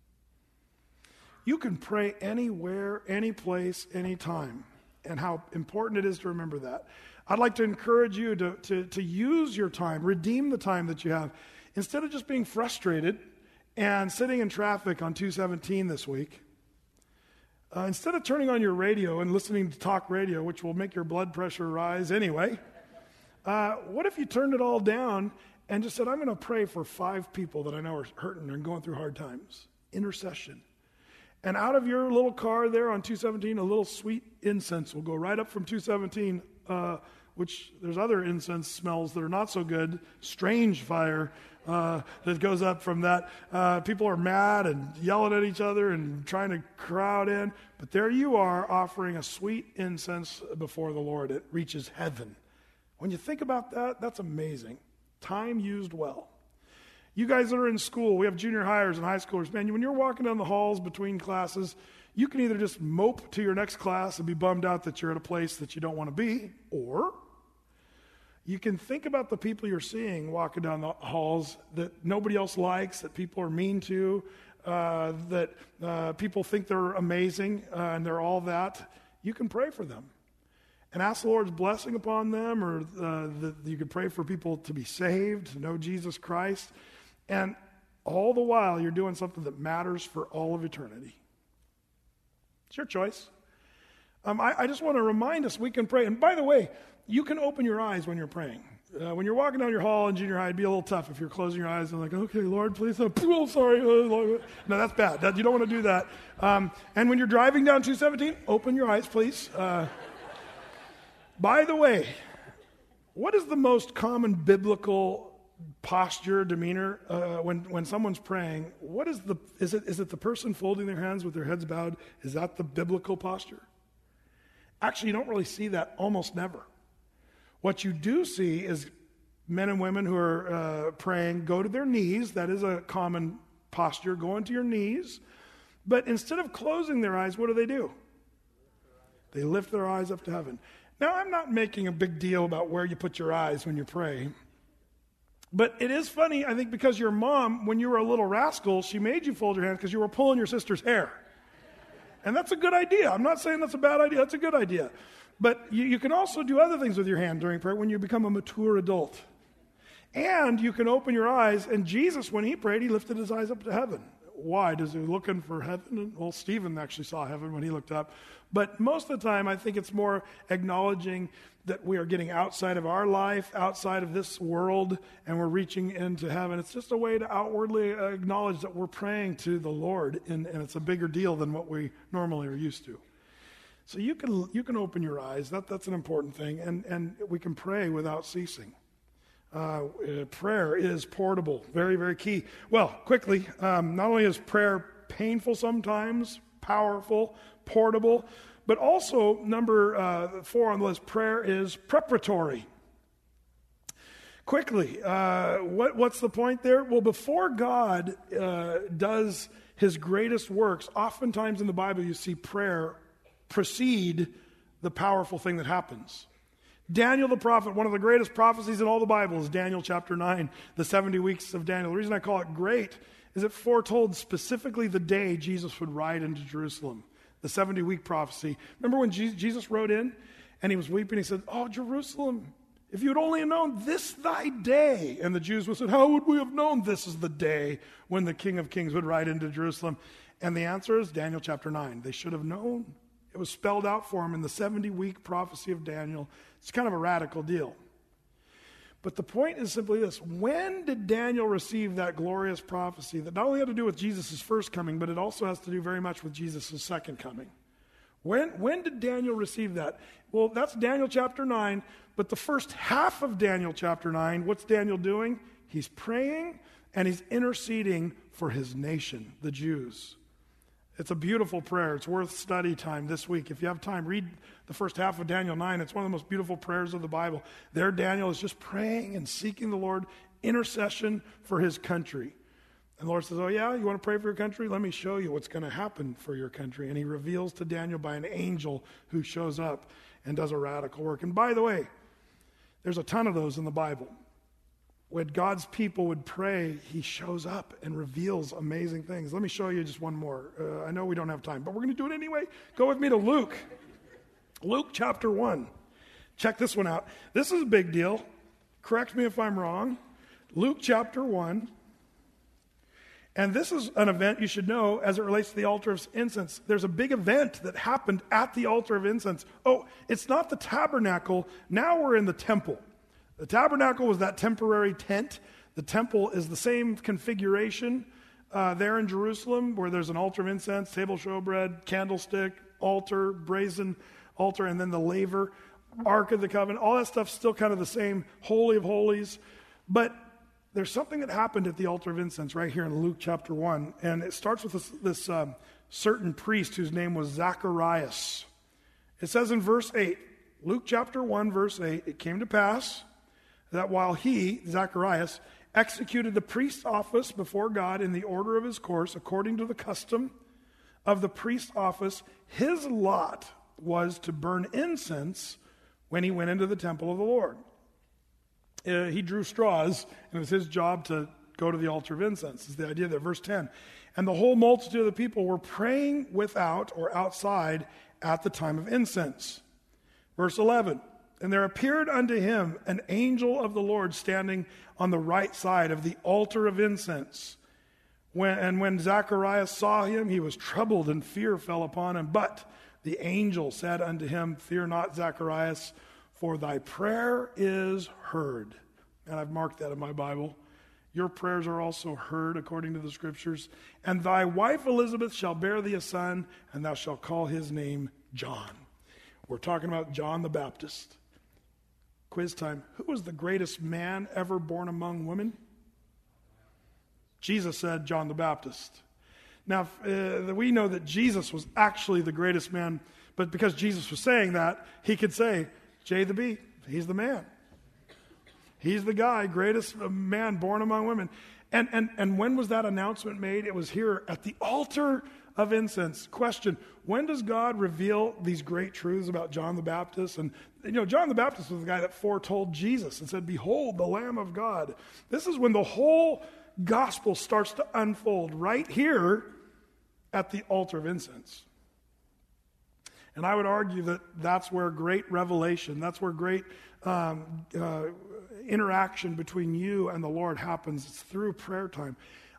You can pray anywhere, any place, anytime. And how important it is to remember that. I'd like to encourage you to use your time, redeem the time that you have. Instead of just being frustrated and sitting in traffic on 217 this week, instead of turning on your radio and listening to talk radio, which will make your blood pressure rise anyway, what if you turned it all down and just said, I'm going to pray for 5 people that I know are hurting and going through hard times. Intercession. And out of your little car there on 217, a little sweet incense will go right up from 217, which there's other incense smells that are not so good, strange fire that goes up from that. People are mad and yelling at each other and trying to crowd in. But there you are offering a sweet incense before the Lord. It reaches heaven. When you think about that, that's amazing. Time used well. You guys that are in school, we have junior hires and high schoolers. Man, when you're walking down the halls between classes, you can either just mope to your next class and be bummed out that you're at a place that you don't want to be, or you can think about the people you're seeing walking down the halls that nobody else likes, that people are mean to, that people think they're amazing, and they're all that. You can pray for them and ask the Lord's blessing upon them, or that you can pray for people to be saved, to know Jesus Christ. And all the while, you're doing something that matters for all of eternity. It's your choice. I just want to remind us we can pray. And by the way, you can open your eyes when you're praying. When you're walking down your hall in junior high, it'd be a little tough if you're closing your eyes and like, okay, Lord, please. Oh, sorry. No, that's bad. You don't want to do that. And when you're driving down 217, open your eyes, please. By the way, what is the most common biblical posture, demeanor when someone's praying? What is it the person folding their hands with their heads bowed? Is that the biblical posture? Actually, you don't really see that almost never. What you do see is men and women who are praying go to their knees. That is a common posture, go into your knees. But instead of closing their eyes, what do? They lift their eyes up to heaven. Now, I'm not making a big deal about where you put your eyes when you pray. But it is funny, I think, because your mom, when you were a little rascal, she made you fold your hands because you were pulling your sister's hair. And that's a good idea. I'm not saying that's a bad idea. That's a good idea. But you can also do other things with your hand during prayer when you become a mature adult. And you can open your eyes. And Jesus, when he prayed, he lifted his eyes up to heaven. Why? Does he looking for heaven? Well, Stephen actually saw heaven when he looked up. But most of the time, I think it's more acknowledging that we are getting outside of our life, outside of this world, and we're reaching into heaven. It's just a way to outwardly acknowledge that we're praying to the Lord, and it's a bigger deal than what we normally are used to. So you can open your eyes. That's an important thing, and we can pray without ceasing. Prayer is portable, very, very key. Well, quickly, not only is prayer painful sometimes, powerful, portable, but also number 4 on the list, prayer is preparatory. Quickly, what's the point there? Well, before God does his greatest works, oftentimes in the Bible you see prayer precede the powerful thing that happens. Daniel the prophet, one of the greatest prophecies in all the Bible is Daniel chapter 9, the 70 weeks of Daniel. The reason I call it great is it foretold specifically the day Jesus would ride into Jerusalem, the 70-week prophecy. Remember when Jesus rode in and he was weeping, he said, "Oh, Jerusalem, if you had only known this thy day." And the Jews would say, "How would we have known this is the day when the King of Kings would ride into Jerusalem?" And the answer is Daniel chapter 9. They should have known. It was spelled out for them in the 70-week prophecy of Daniel. It's kind of a radical deal. But the point is simply this. When did Daniel receive that glorious prophecy that not only had to do with Jesus' first coming, but it also has to do very much with Jesus' second coming? When did Daniel receive that? Well, that's Daniel chapter 9, but the first half of Daniel chapter 9, what's Daniel doing? He's praying and he's interceding for his nation, the Jews. It's a beautiful prayer. It's worth study time this week. If you have time, read the first half of Daniel 9. It's one of the most beautiful prayers of the Bible. There, Daniel is just praying and seeking the Lord, intercession for his country. And the Lord says, "Oh yeah, you want to pray for your country? Let me show you what's going to happen for your country." And he reveals to Daniel by an angel who shows up and does a radical work. And by the way, there's a ton of those in the Bible. When God's people would pray, he shows up and reveals amazing things. Let me show you just one more. I know we don't have time, but we're going to do it anyway. Go with me to Luke. Luke chapter 1. Check this one out. This is a big deal. Correct me if I'm wrong. Luke chapter 1. And this is an event you should know as it relates to the altar of incense. There's a big event that happened at the altar of incense. Oh, it's not the tabernacle. Now we're in the temple. The tabernacle was that temporary tent. The temple is the same configuration there in Jerusalem, where there's an altar of incense, table showbread, candlestick, altar, brazen altar, and then the laver, Ark of the Covenant. All that stuff's still kind of the same, Holy of Holies. But there's something that happened at the altar of incense right here in Luke chapter 1. And it starts with this certain priest whose name was Zacharias. It says in verse 8, Luke chapter 1, verse 8, "It came to pass that while he," Zacharias, "executed the priest's office before God in the order of his course, according to the custom of the priest's office, his lot was to burn incense when he went into the temple of the Lord." He drew straws, and it was his job to go to the altar of incense, is the idea there. Verse 10, "And the whole multitude of the people were praying without or outside at the time of incense." Verse 11, "And there appeared unto him an angel of the Lord standing on the right side of the altar of incense. When Zacharias saw him, he was troubled, and fear fell upon him. But the angel said unto him, Fear not, Zacharias, for thy prayer is heard." And I've marked that in my Bible. Your prayers are also heard according to the Scriptures. "And thy wife Elizabeth shall bear thee a son, and thou shalt call his name John." We're talking about John the Baptist. Quiz time. Who was the greatest man ever born among women? Jesus said John the Baptist. Now, we know that Jesus was actually the greatest man, but because Jesus was saying that, he could say, J the B, he's the man. He's the guy, greatest man born among women. And when was that announcement made? It was here at the altar of incense. Question, when does God reveal these great truths about John the Baptist? And, John the Baptist was the guy that foretold Jesus and said, "Behold, the Lamb of God." This is when the whole gospel starts to unfold right here at the altar of incense. And I would argue that that's where great revelation, that's where great interaction between you and the Lord happens. It's through prayer time.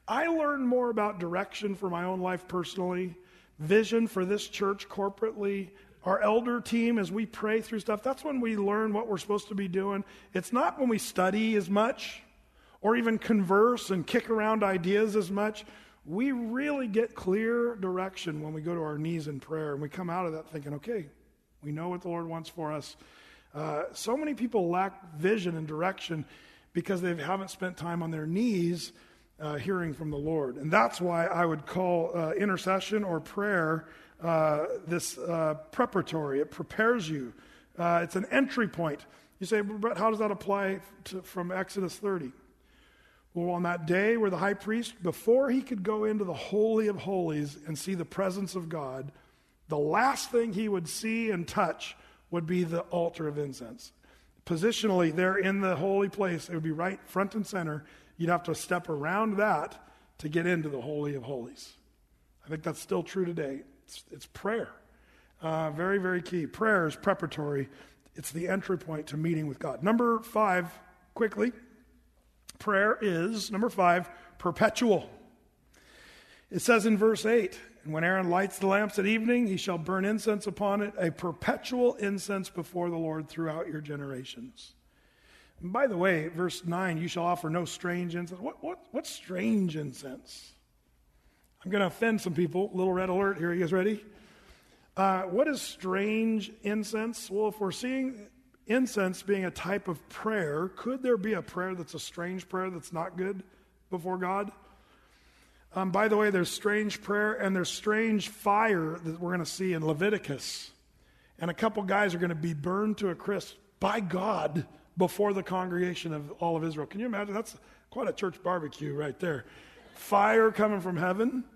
I learn more about direction for my own life personally, vision for this church corporately, our elder team as we pray through stuff. That's when we learn what we're supposed to be doing. It's not when we study as much or even converse and kick around ideas as much. We really get clear direction when we go to our knees in prayer, and we come out of that thinking, okay, we know what the Lord wants for us. So many people lack vision and direction because they haven't spent time on their knees hearing from the Lord. And that's why I would call intercession or prayer this preparatory. It prepares you. It's an entry point. You say, Brett, how does that apply from Exodus 30? Well, on that day where the high priest, before he could go into the Holy of Holies and see the presence of God, the last thing he would see and touch would be the altar of incense. Positionally, there in the holy place, it would be right front and center. You'd have to step around that to get into the Holy of Holies. I think that's still true today. It's prayer. Very, very key. Prayer is preparatory. It's the entry point to meeting with God. Number 5, quickly. Prayer is, number 5, perpetual. It says in verse 8, and when Aaron lights the lamps at evening, he shall burn incense upon it, a perpetual incense before the Lord throughout your generations. And by the way, verse 9, you shall offer no strange incense. What's strange incense? I'm going to offend some people. Little red alert here. You guys ready? What is strange incense? Well, if we're seeing incense being a type of prayer, could there be a prayer that's a strange prayer that's not good before God? By the way, there's strange prayer and there's strange fire that we're going to see in Leviticus. And a couple guys are going to be burned to a crisp by God before the congregation of all of Israel. Can you imagine? That's quite a church barbecue right there. Fire coming from heaven.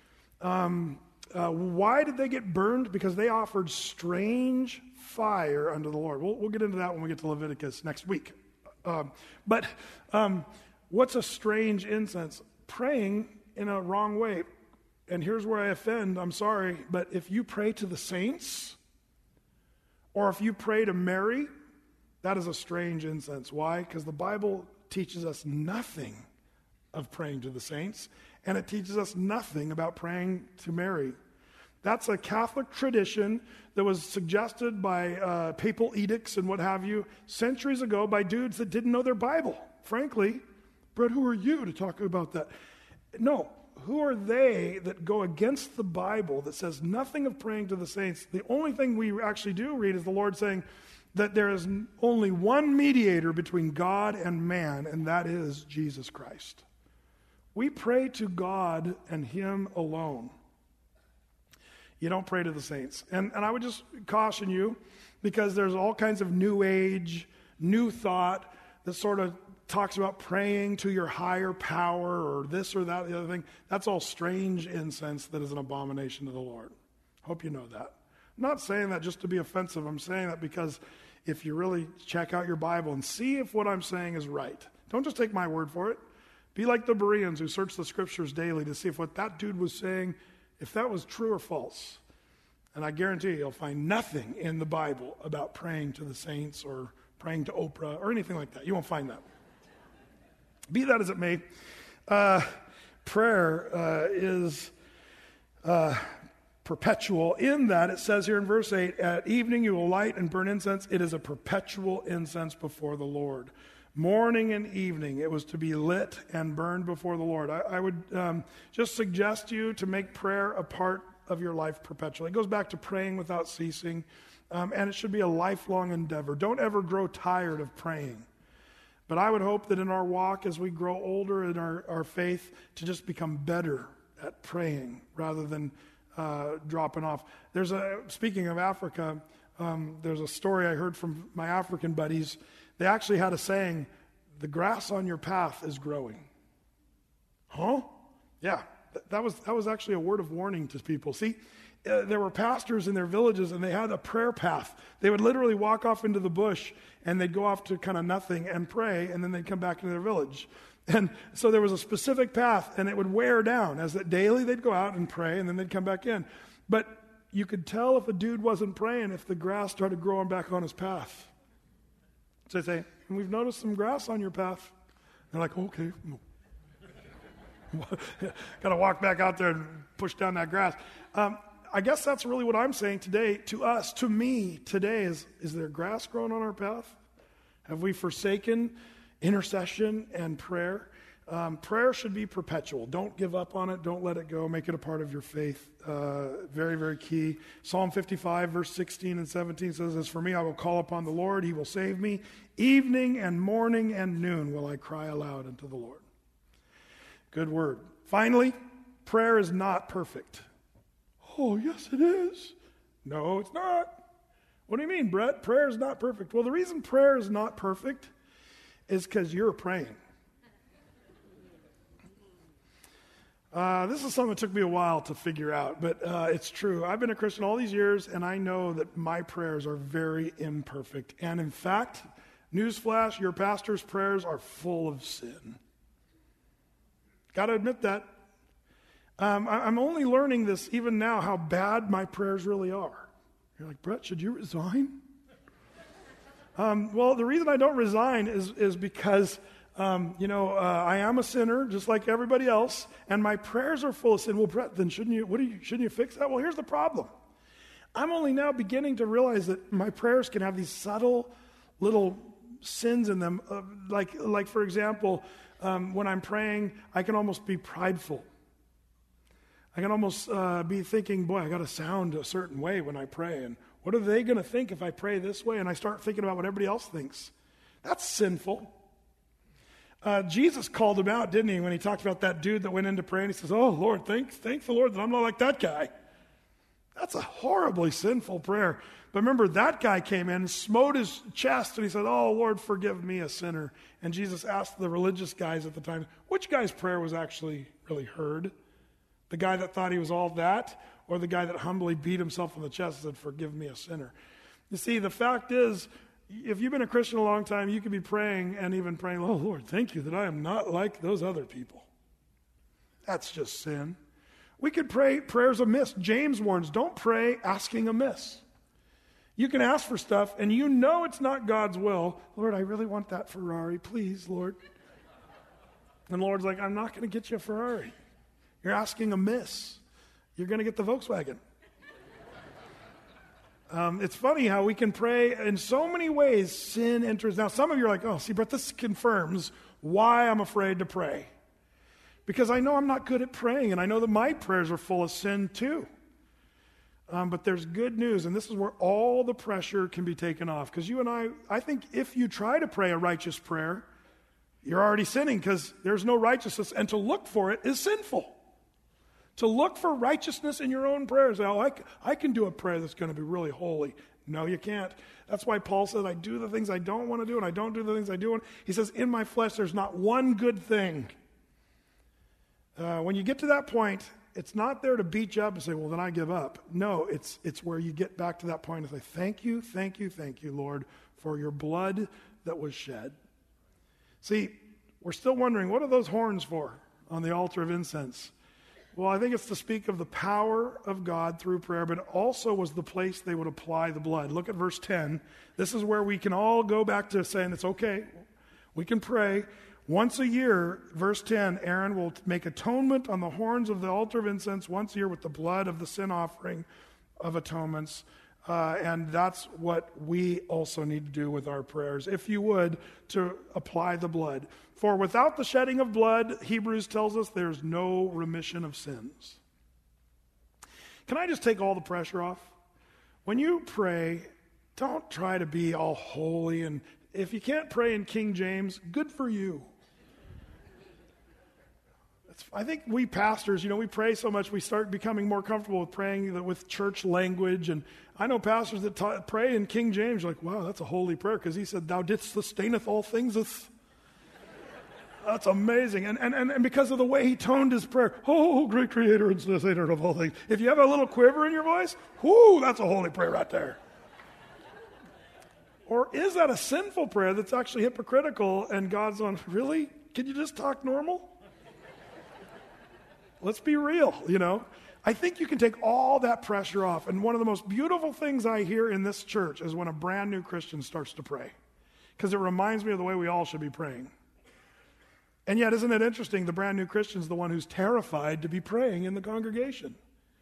Why did they get burned? Because they offered strange fire unto the Lord. We'll get into that when we get to Leviticus next week. But what's a strange incense? Praying in a wrong way. And here's where I offend, I'm sorry, but if you pray to the saints, or if you pray to Mary, that is a strange incense. Why? Because the Bible teaches us nothing of praying to the saints, and it teaches us nothing about praying to Mary. That's a Catholic tradition that was suggested by papal edicts and what have you centuries ago by dudes that didn't know their Bible. Frankly, Brett, who are you to talk about that? No, who are they that go against the Bible that says nothing of praying to the saints? The only thing we actually do read is the Lord saying that there is only one mediator between God and man, and that is Jesus Christ. We pray to God and Him alone. You don't pray to the saints. And I would just caution you, because there's all kinds of new age, new thought that sort of talks about praying to your higher power or this or that, the other thing. That's all strange incense that is an abomination to the Lord. Hope you know that. I'm not saying that just to be offensive. I'm saying that because if you really check out your Bible and see if what I'm saying is right. Don't just take my word for it. Be like the Bereans who search the scriptures daily to see if what that dude was saying, if that was true or false. And I guarantee you'll find nothing in the Bible about praying to the saints or praying to Oprah or anything like that. You won't find that. Be that as it may, prayer is perpetual in that it says here in verse 8, at evening you will light and burn incense. It is a perpetual incense before the Lord. Morning and evening, it was to be lit and burned before the Lord. I would just suggest you to make prayer a part of your life perpetually. It goes back to praying without ceasing, and it should be a lifelong endeavor. Don't ever grow tired of praying. But I would hope that in our walk, as we grow older in our faith, to just become better at praying rather than dropping off. Speaking of Africa, there's a story I heard from my African buddies. They actually had a saying, the grass on your path is growing. Huh? Yeah, that was actually a word of warning to people. See, there were pastors in their villages and they had a prayer path. They would literally walk off into the bush and they'd go off to kind of nothing and pray, and then they'd come back into their village. And so there was a specific path, and it would wear down as that daily they'd go out and pray, and then they'd come back in. But you could tell if a dude wasn't praying if the grass started growing back on his path. So they say, we've noticed some grass on your path. They're like, okay. Got to walk back out there and push down that grass. I guess that's really what I'm saying today to us, to me today is there grass growing on our path? Have we forsaken intercession and prayer? Prayer should be perpetual. Don't give up on it. Don't let it go. Make it a part of your faith. Very, very key. Psalm 55, verse 16 and 17 says, "As for me, I will call upon the Lord. He will save me. Evening and morning and noon will I cry aloud unto the Lord." Good word. Finally, prayer is not perfect. Oh, yes, it is. No, it's not. What do you mean, Brett? Prayer is not perfect. Well, the reason prayer is not perfect is because you're praying. This is something that took me a while to figure out, but it's true. I've been a Christian all these years, and I know that my prayers are very imperfect. And in fact, newsflash, your pastor's prayers are full of sin. Got to admit that. I'm only learning this even now, how bad my prayers really are. You're like, Brett, should you resign? Well, the reason I don't resign is because I am a sinner just like everybody else, and my prayers are full of sin. Well, Brett, then shouldn't you fix that? Well, here's the problem. I'm only now beginning to realize that my prayers can have these subtle little sins in them. Like for example, when I'm praying, I can almost be prideful. I can almost be thinking, boy, I got to sound a certain way when I pray, and what are they going to think if I pray this way? And I start thinking about what everybody else thinks. That's sinful. Jesus called him out, didn't he, when he talked about that dude that went in to pray, and he says, "Oh, Lord, thank the Lord that I'm not like that guy." That's a horribly sinful prayer. But remember, that guy came in and smote his chest, and he said, "Oh, Lord, forgive me, a sinner." And Jesus asked the religious guys at the time, which guy's prayer was actually really heard? The guy that thought he was all that, or the guy that humbly beat himself on the chest and said, "Forgive me, a sinner"? You see, the fact is, if you've been a Christian a long time, you could be praying and even praying, "Oh, Lord, thank you that I am not like those other people." That's just sin. We could pray prayers amiss. James warns, don't pray asking amiss. You can ask for stuff, and you know it's not God's will. "Lord, I really want that Ferrari. Please, Lord." And the Lord's like, "I'm not going to get you a Ferrari. You're asking amiss. You're going to get the Volkswagen." It's funny how we can pray in so many ways. Sin enters. Now, some of you are like, "Oh, see, Brett, this confirms why I'm afraid to pray. Because I know I'm not good at praying, and I know that my prayers are full of sin too." But there's good news, and this is where all the pressure can be taken off. Because you and I think if you try to pray a righteous prayer, you're already sinning because there's no righteousness, and to look for it is sinful. To look for righteousness in your own prayers. Now, I can do a prayer that's going to be really holy. No, you can't. That's why Paul said, "I do the things I don't want to do, and I don't do the things I do." He says, "In my flesh, there's not one good thing." When you get to that point, it's not there to beat you up and say, "Well, then I give up." No, it's where you get back to that point and say, "Thank you, thank you, thank you, Lord, for your blood that was shed." See, we're still wondering, what are those horns for on the altar of incense? Well, I think it's to speak of the power of God through prayer, but it also was the place they would apply the blood. Look at verse 10. This is where we can all go back to saying it's okay. We can pray. Once a year, verse 10, Aaron will make atonement on the horns of the altar of incense once a year with the blood of the sin offering of atonements. And that's what we also need to do with our prayers, if you would, to apply the blood. For without the shedding of blood, Hebrews tells us there's no remission of sins. Can I just take all the pressure off? When you pray, don't try to be all holy. And if you can't pray in King James, good for you. I think we pastors, we pray so much, we start becoming more comfortable with praying with church language. And I know pastors that pray in King James. You're like, wow, that's a holy prayer, because he said, "Thou didst sustaineth all things." That's amazing. And because of the way he toned his prayer, "Oh, great creator and sustainer of all things." If you have a little quiver in your voice, whoo, that's a holy prayer right there. Or is that a sinful prayer that's actually hypocritical, and God's on, really? Can you just talk normal? Let's be real, I think you can take all that pressure off. And one of the most beautiful things I hear in this church is when a brand new Christian starts to pray. Because it reminds me of the way we all should be praying. And yet, isn't it interesting, the brand new Christian's the one who's terrified to be praying in the congregation.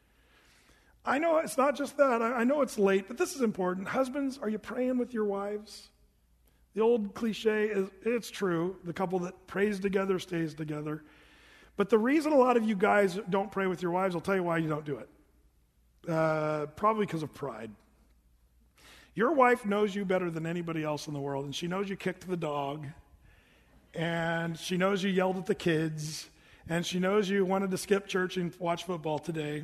I know it's not just that. I know it's late, but this is important. Husbands, are you praying with your wives? The old cliche is, it's true, the couple that prays together stays together. But the reason a lot of you guys don't pray with your wives, I'll tell you why you don't do it. Probably because of pride. Your wife knows you better than anybody else in the world, and she knows you kicked the dog, and she knows you yelled at the kids, and she knows you wanted to skip church and watch football today,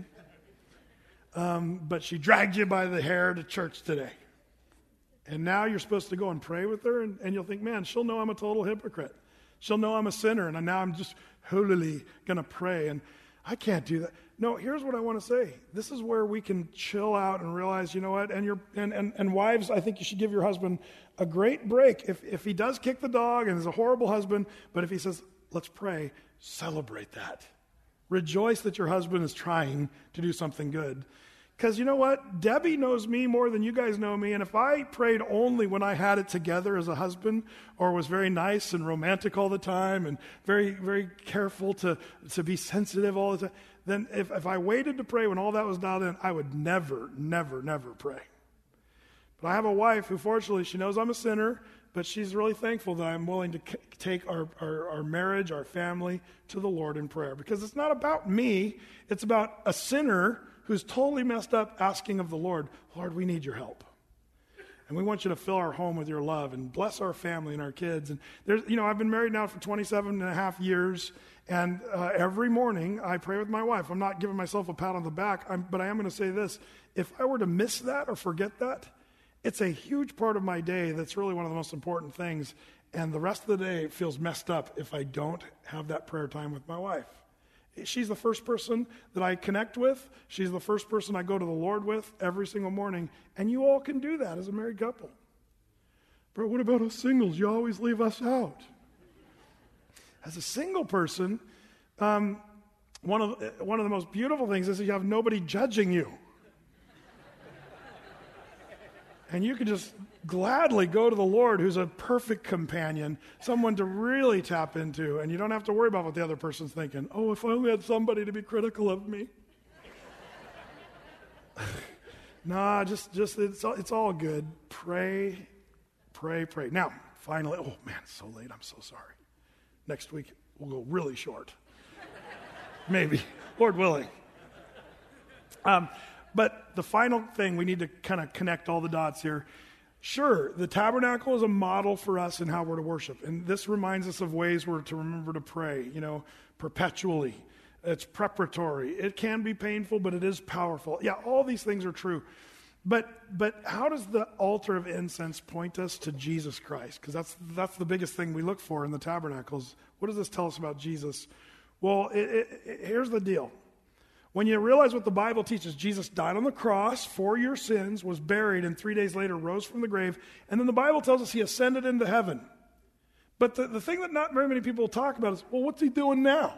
but she dragged you by the hair to church today. And now you're supposed to go and pray with her, and you'll think, man, she'll know I'm a total hypocrite. She'll know I'm a sinner, and now I'm just holily going to pray, and I can't do that. No, here's what I want to say. This is where we can chill out and realize, you know what, and wives, I think you should give your husband a great break. If he does kick the dog and is a horrible husband, but if he says, let's pray, celebrate that. Rejoice that your husband is trying to do something good. Because you know what? Debbie knows me more than you guys know me, and if I prayed only when I had it together as a husband, or was very nice and romantic all the time, and very, very careful to be sensitive all the time, then if I waited to pray when all that was dialed in, I would never, never, never pray. But I have a wife who, fortunately, she knows I'm a sinner, but she's really thankful that I'm willing to take our marriage, our family, to the Lord in prayer. Because it's not about me, it's about a sinner who's totally messed up asking of the Lord, Lord, we need your help. And we want you to fill our home with your love and bless our family and our kids. And there's, I've been married now for 27 and a half years, and every morning I pray with my wife. I'm not giving myself a pat on the back, but I am going to say this. If I were to miss that or forget that, it's a huge part of my day that's really one of the most important things. And the rest of the day feels messed up if I don't have that prayer time with my wife. She's the first person that I connect with. She's the first person I go to the Lord with every single morning. And you all can do that as a married couple. But what about us singles? You always leave us out. As a single person, one of the most beautiful things is that you have nobody judging you. And you can just gladly go to the Lord, who's a perfect companion, someone to really tap into, and you don't have to worry about what the other person's thinking. Oh, if I only had somebody to be critical of me. Nah, just it's all good. Pray. Now, finally, oh man, it's so late. I'm so sorry. Next week we'll go really short. Maybe, Lord willing. But the final thing, we need to kind of connect all the dots here. Sure, the tabernacle is a model for us in how we're to worship. And this reminds us of ways we're to remember to pray, perpetually. It's preparatory. It can be painful, but it is powerful. Yeah, all these things are true. But how does the altar of incense point us to Jesus Christ? Because that's the biggest thing we look for in the tabernacles. What does this tell us about Jesus? Well, here's the deal. When you realize what the Bible teaches, Jesus died on the cross for your sins, was buried, and 3 days later rose from the grave. And then the Bible tells us he ascended into heaven. But the thing that not very many people talk about is, well, what's he doing now?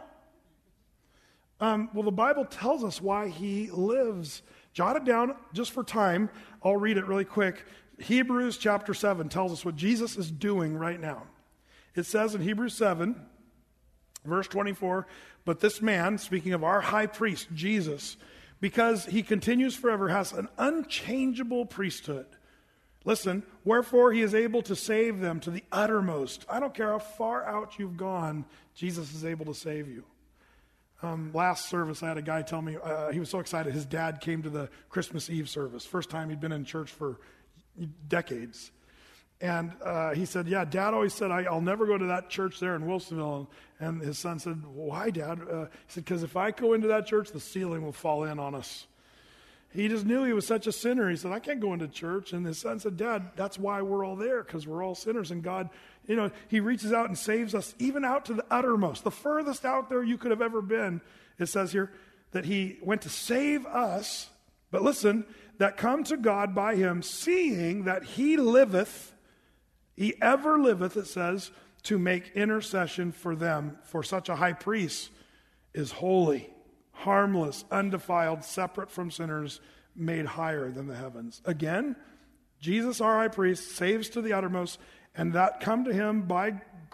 Well, the Bible tells us why he lives. Jot it down just for time. I'll read it really quick. Hebrews chapter 7 tells us what Jesus is doing right now. It says in Hebrews 7, verse 24, but this man, speaking of our high priest, Jesus, because he continues forever, has an unchangeable priesthood. Listen, wherefore he is able to save them to the uttermost. I don't care how far out you've gone, Jesus is able to save you. Last service, I had a guy tell me, he was so excited, his dad came to the Christmas Eve service. First time he'd been in church for decades. And he said, yeah, Dad always said, I'll never go to that church there in Wilsonville. And his son said, why, Dad? He said, because if I go into that church, the ceiling will fall in on us. He just knew he was such a sinner. He said, I can't go into church. And his son said, Dad, that's why we're all there, because we're all sinners. And God, he reaches out and saves us, even out to the uttermost, the furthest out there you could have ever been. It says here that he went to save us, but listen, that come to God by him, seeing that he liveth, he ever liveth, it says, to make intercession for them. For such a high priest is holy, harmless, undefiled, separate from sinners, made higher than the heavens. Again, Jesus, our high priest, saves to the uttermost, and that come to him by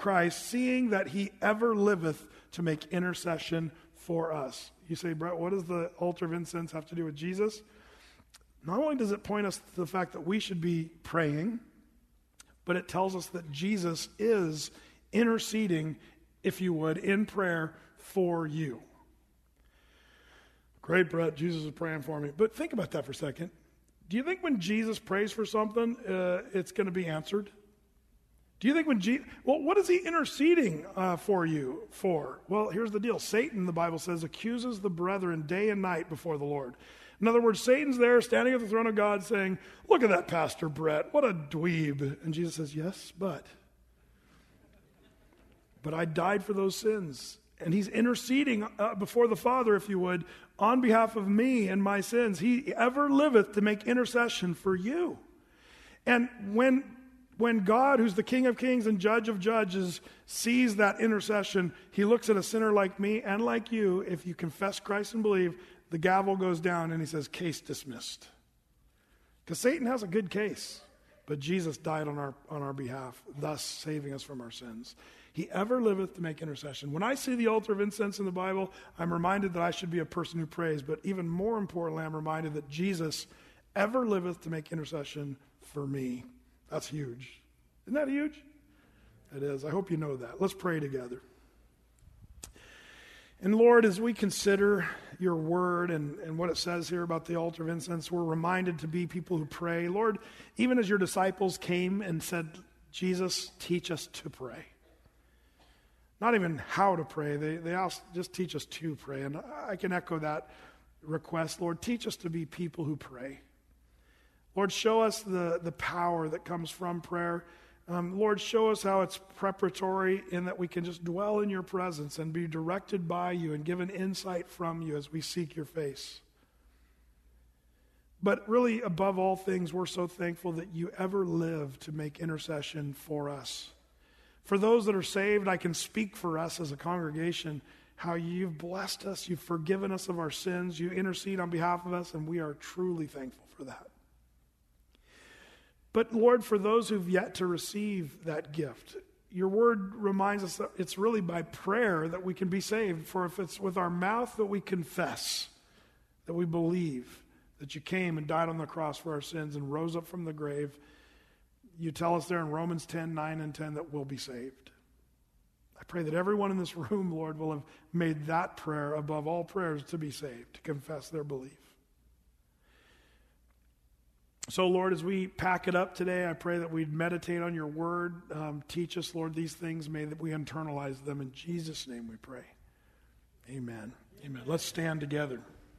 Christ, seeing that he ever liveth to make intercession for us. You say, Brett, what does the altar of incense have to do with Jesus? Not only does it point us to the fact that we should be praying, but it tells us that Jesus is interceding, if you would, in prayer for you. Great, Brett, Jesus is praying for me. But think about that for a second. Do you think when Jesus prays for something, it's going to be answered? Do you think what is he interceding for you for? Well, here's the deal. Satan, the Bible says, accuses the brethren day and night before the Lord. In other words, Satan's there standing at the throne of God saying, look at that Pastor Brett, what a dweeb. And Jesus says, yes, but I died for those sins. And he's interceding before the Father, if you would, on behalf of me and my sins. He ever liveth to make intercession for you. And when God, who's the King of kings and Judge of judges, sees that intercession, he looks at a sinner like me and like you. If you confess Christ and believe, the gavel goes down and he says, case dismissed. Because Satan has a good case, but Jesus died on our behalf, thus saving us from our sins. He ever liveth to make intercession. When I see the altar of incense in the Bible, I'm reminded that I should be a person who prays, but even more importantly, I'm reminded that Jesus ever liveth to make intercession for me. That's huge. Isn't that huge? It is. I hope you know that. Let's pray together. And Lord, as we consider your word and what it says here about the altar of incense, we're reminded to be people who pray. Lord, even as your disciples came and said, Jesus, teach us to pray. Not even how to pray. They asked, just teach us to pray. And I can echo that request. Lord, teach us to be people who pray. Lord, show us the power that comes from prayer. Lord, show us how it's preparatory in that we can just dwell in your presence and be directed by you and given insight from you as we seek your face. But really, above all things, we're so thankful that you ever live to make intercession for us. For those that are saved, I can speak for us as a congregation, how you've blessed us, you've forgiven us of our sins, you intercede on behalf of us, and we are truly thankful for that. But Lord, for those who've yet to receive that gift, your word reminds us that it's really by prayer that we can be saved. For if it's with our mouth that we confess, that we believe that you came and died on the cross for our sins and rose up from the grave, you tell us there in Romans 10, 9 and 10 that we'll be saved. I pray that everyone in this room, Lord, will have made that prayer above all prayers to be saved, to confess their belief. So, Lord, as we pack it up today, I pray that we'd meditate on your word. Teach us, Lord, these things. May that we internalize them. In Jesus' name we pray. Amen. Amen. Let's stand together.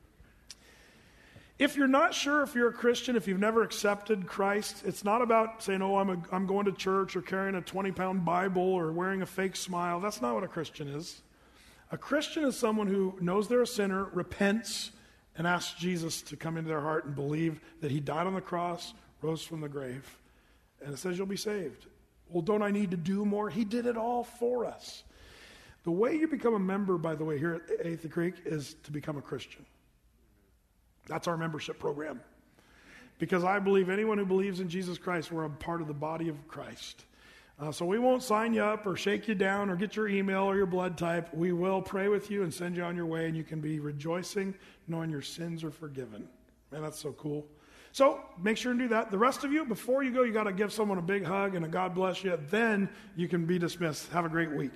If you're not sure if you're a Christian, if you've never accepted Christ, it's not about saying, oh, I'm going to church or carrying a 20-pound Bible or wearing a fake smile. That's not what a Christian is. A Christian is someone who knows they're a sinner, repents, and asks Jesus to come into their heart and believe that he died on the cross, rose from the grave. And it says you'll be saved. Well, don't I need to do more? He did it all for us. The way you become a member, by the way, here at Athey Creek is to become a Christian. That's our membership program. Because I believe anyone who believes in Jesus Christ, we're a part of the body of Christ. So we won't sign you up or shake you down or get your email or your blood type. We will pray with you and send you on your way, and you can be rejoicing knowing your sins are forgiven. Man, that's so cool. So make sure and do that. The rest of you, before you go, you got to give someone a big hug and a God bless you. Then you can be dismissed. Have a great week.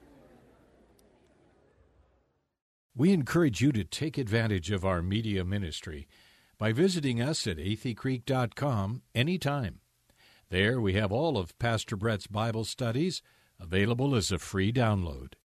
We encourage you to take advantage of our media ministry by visiting us at atheycreek.com anytime. There we have all of Pastor Brett's Bible studies available as a free download.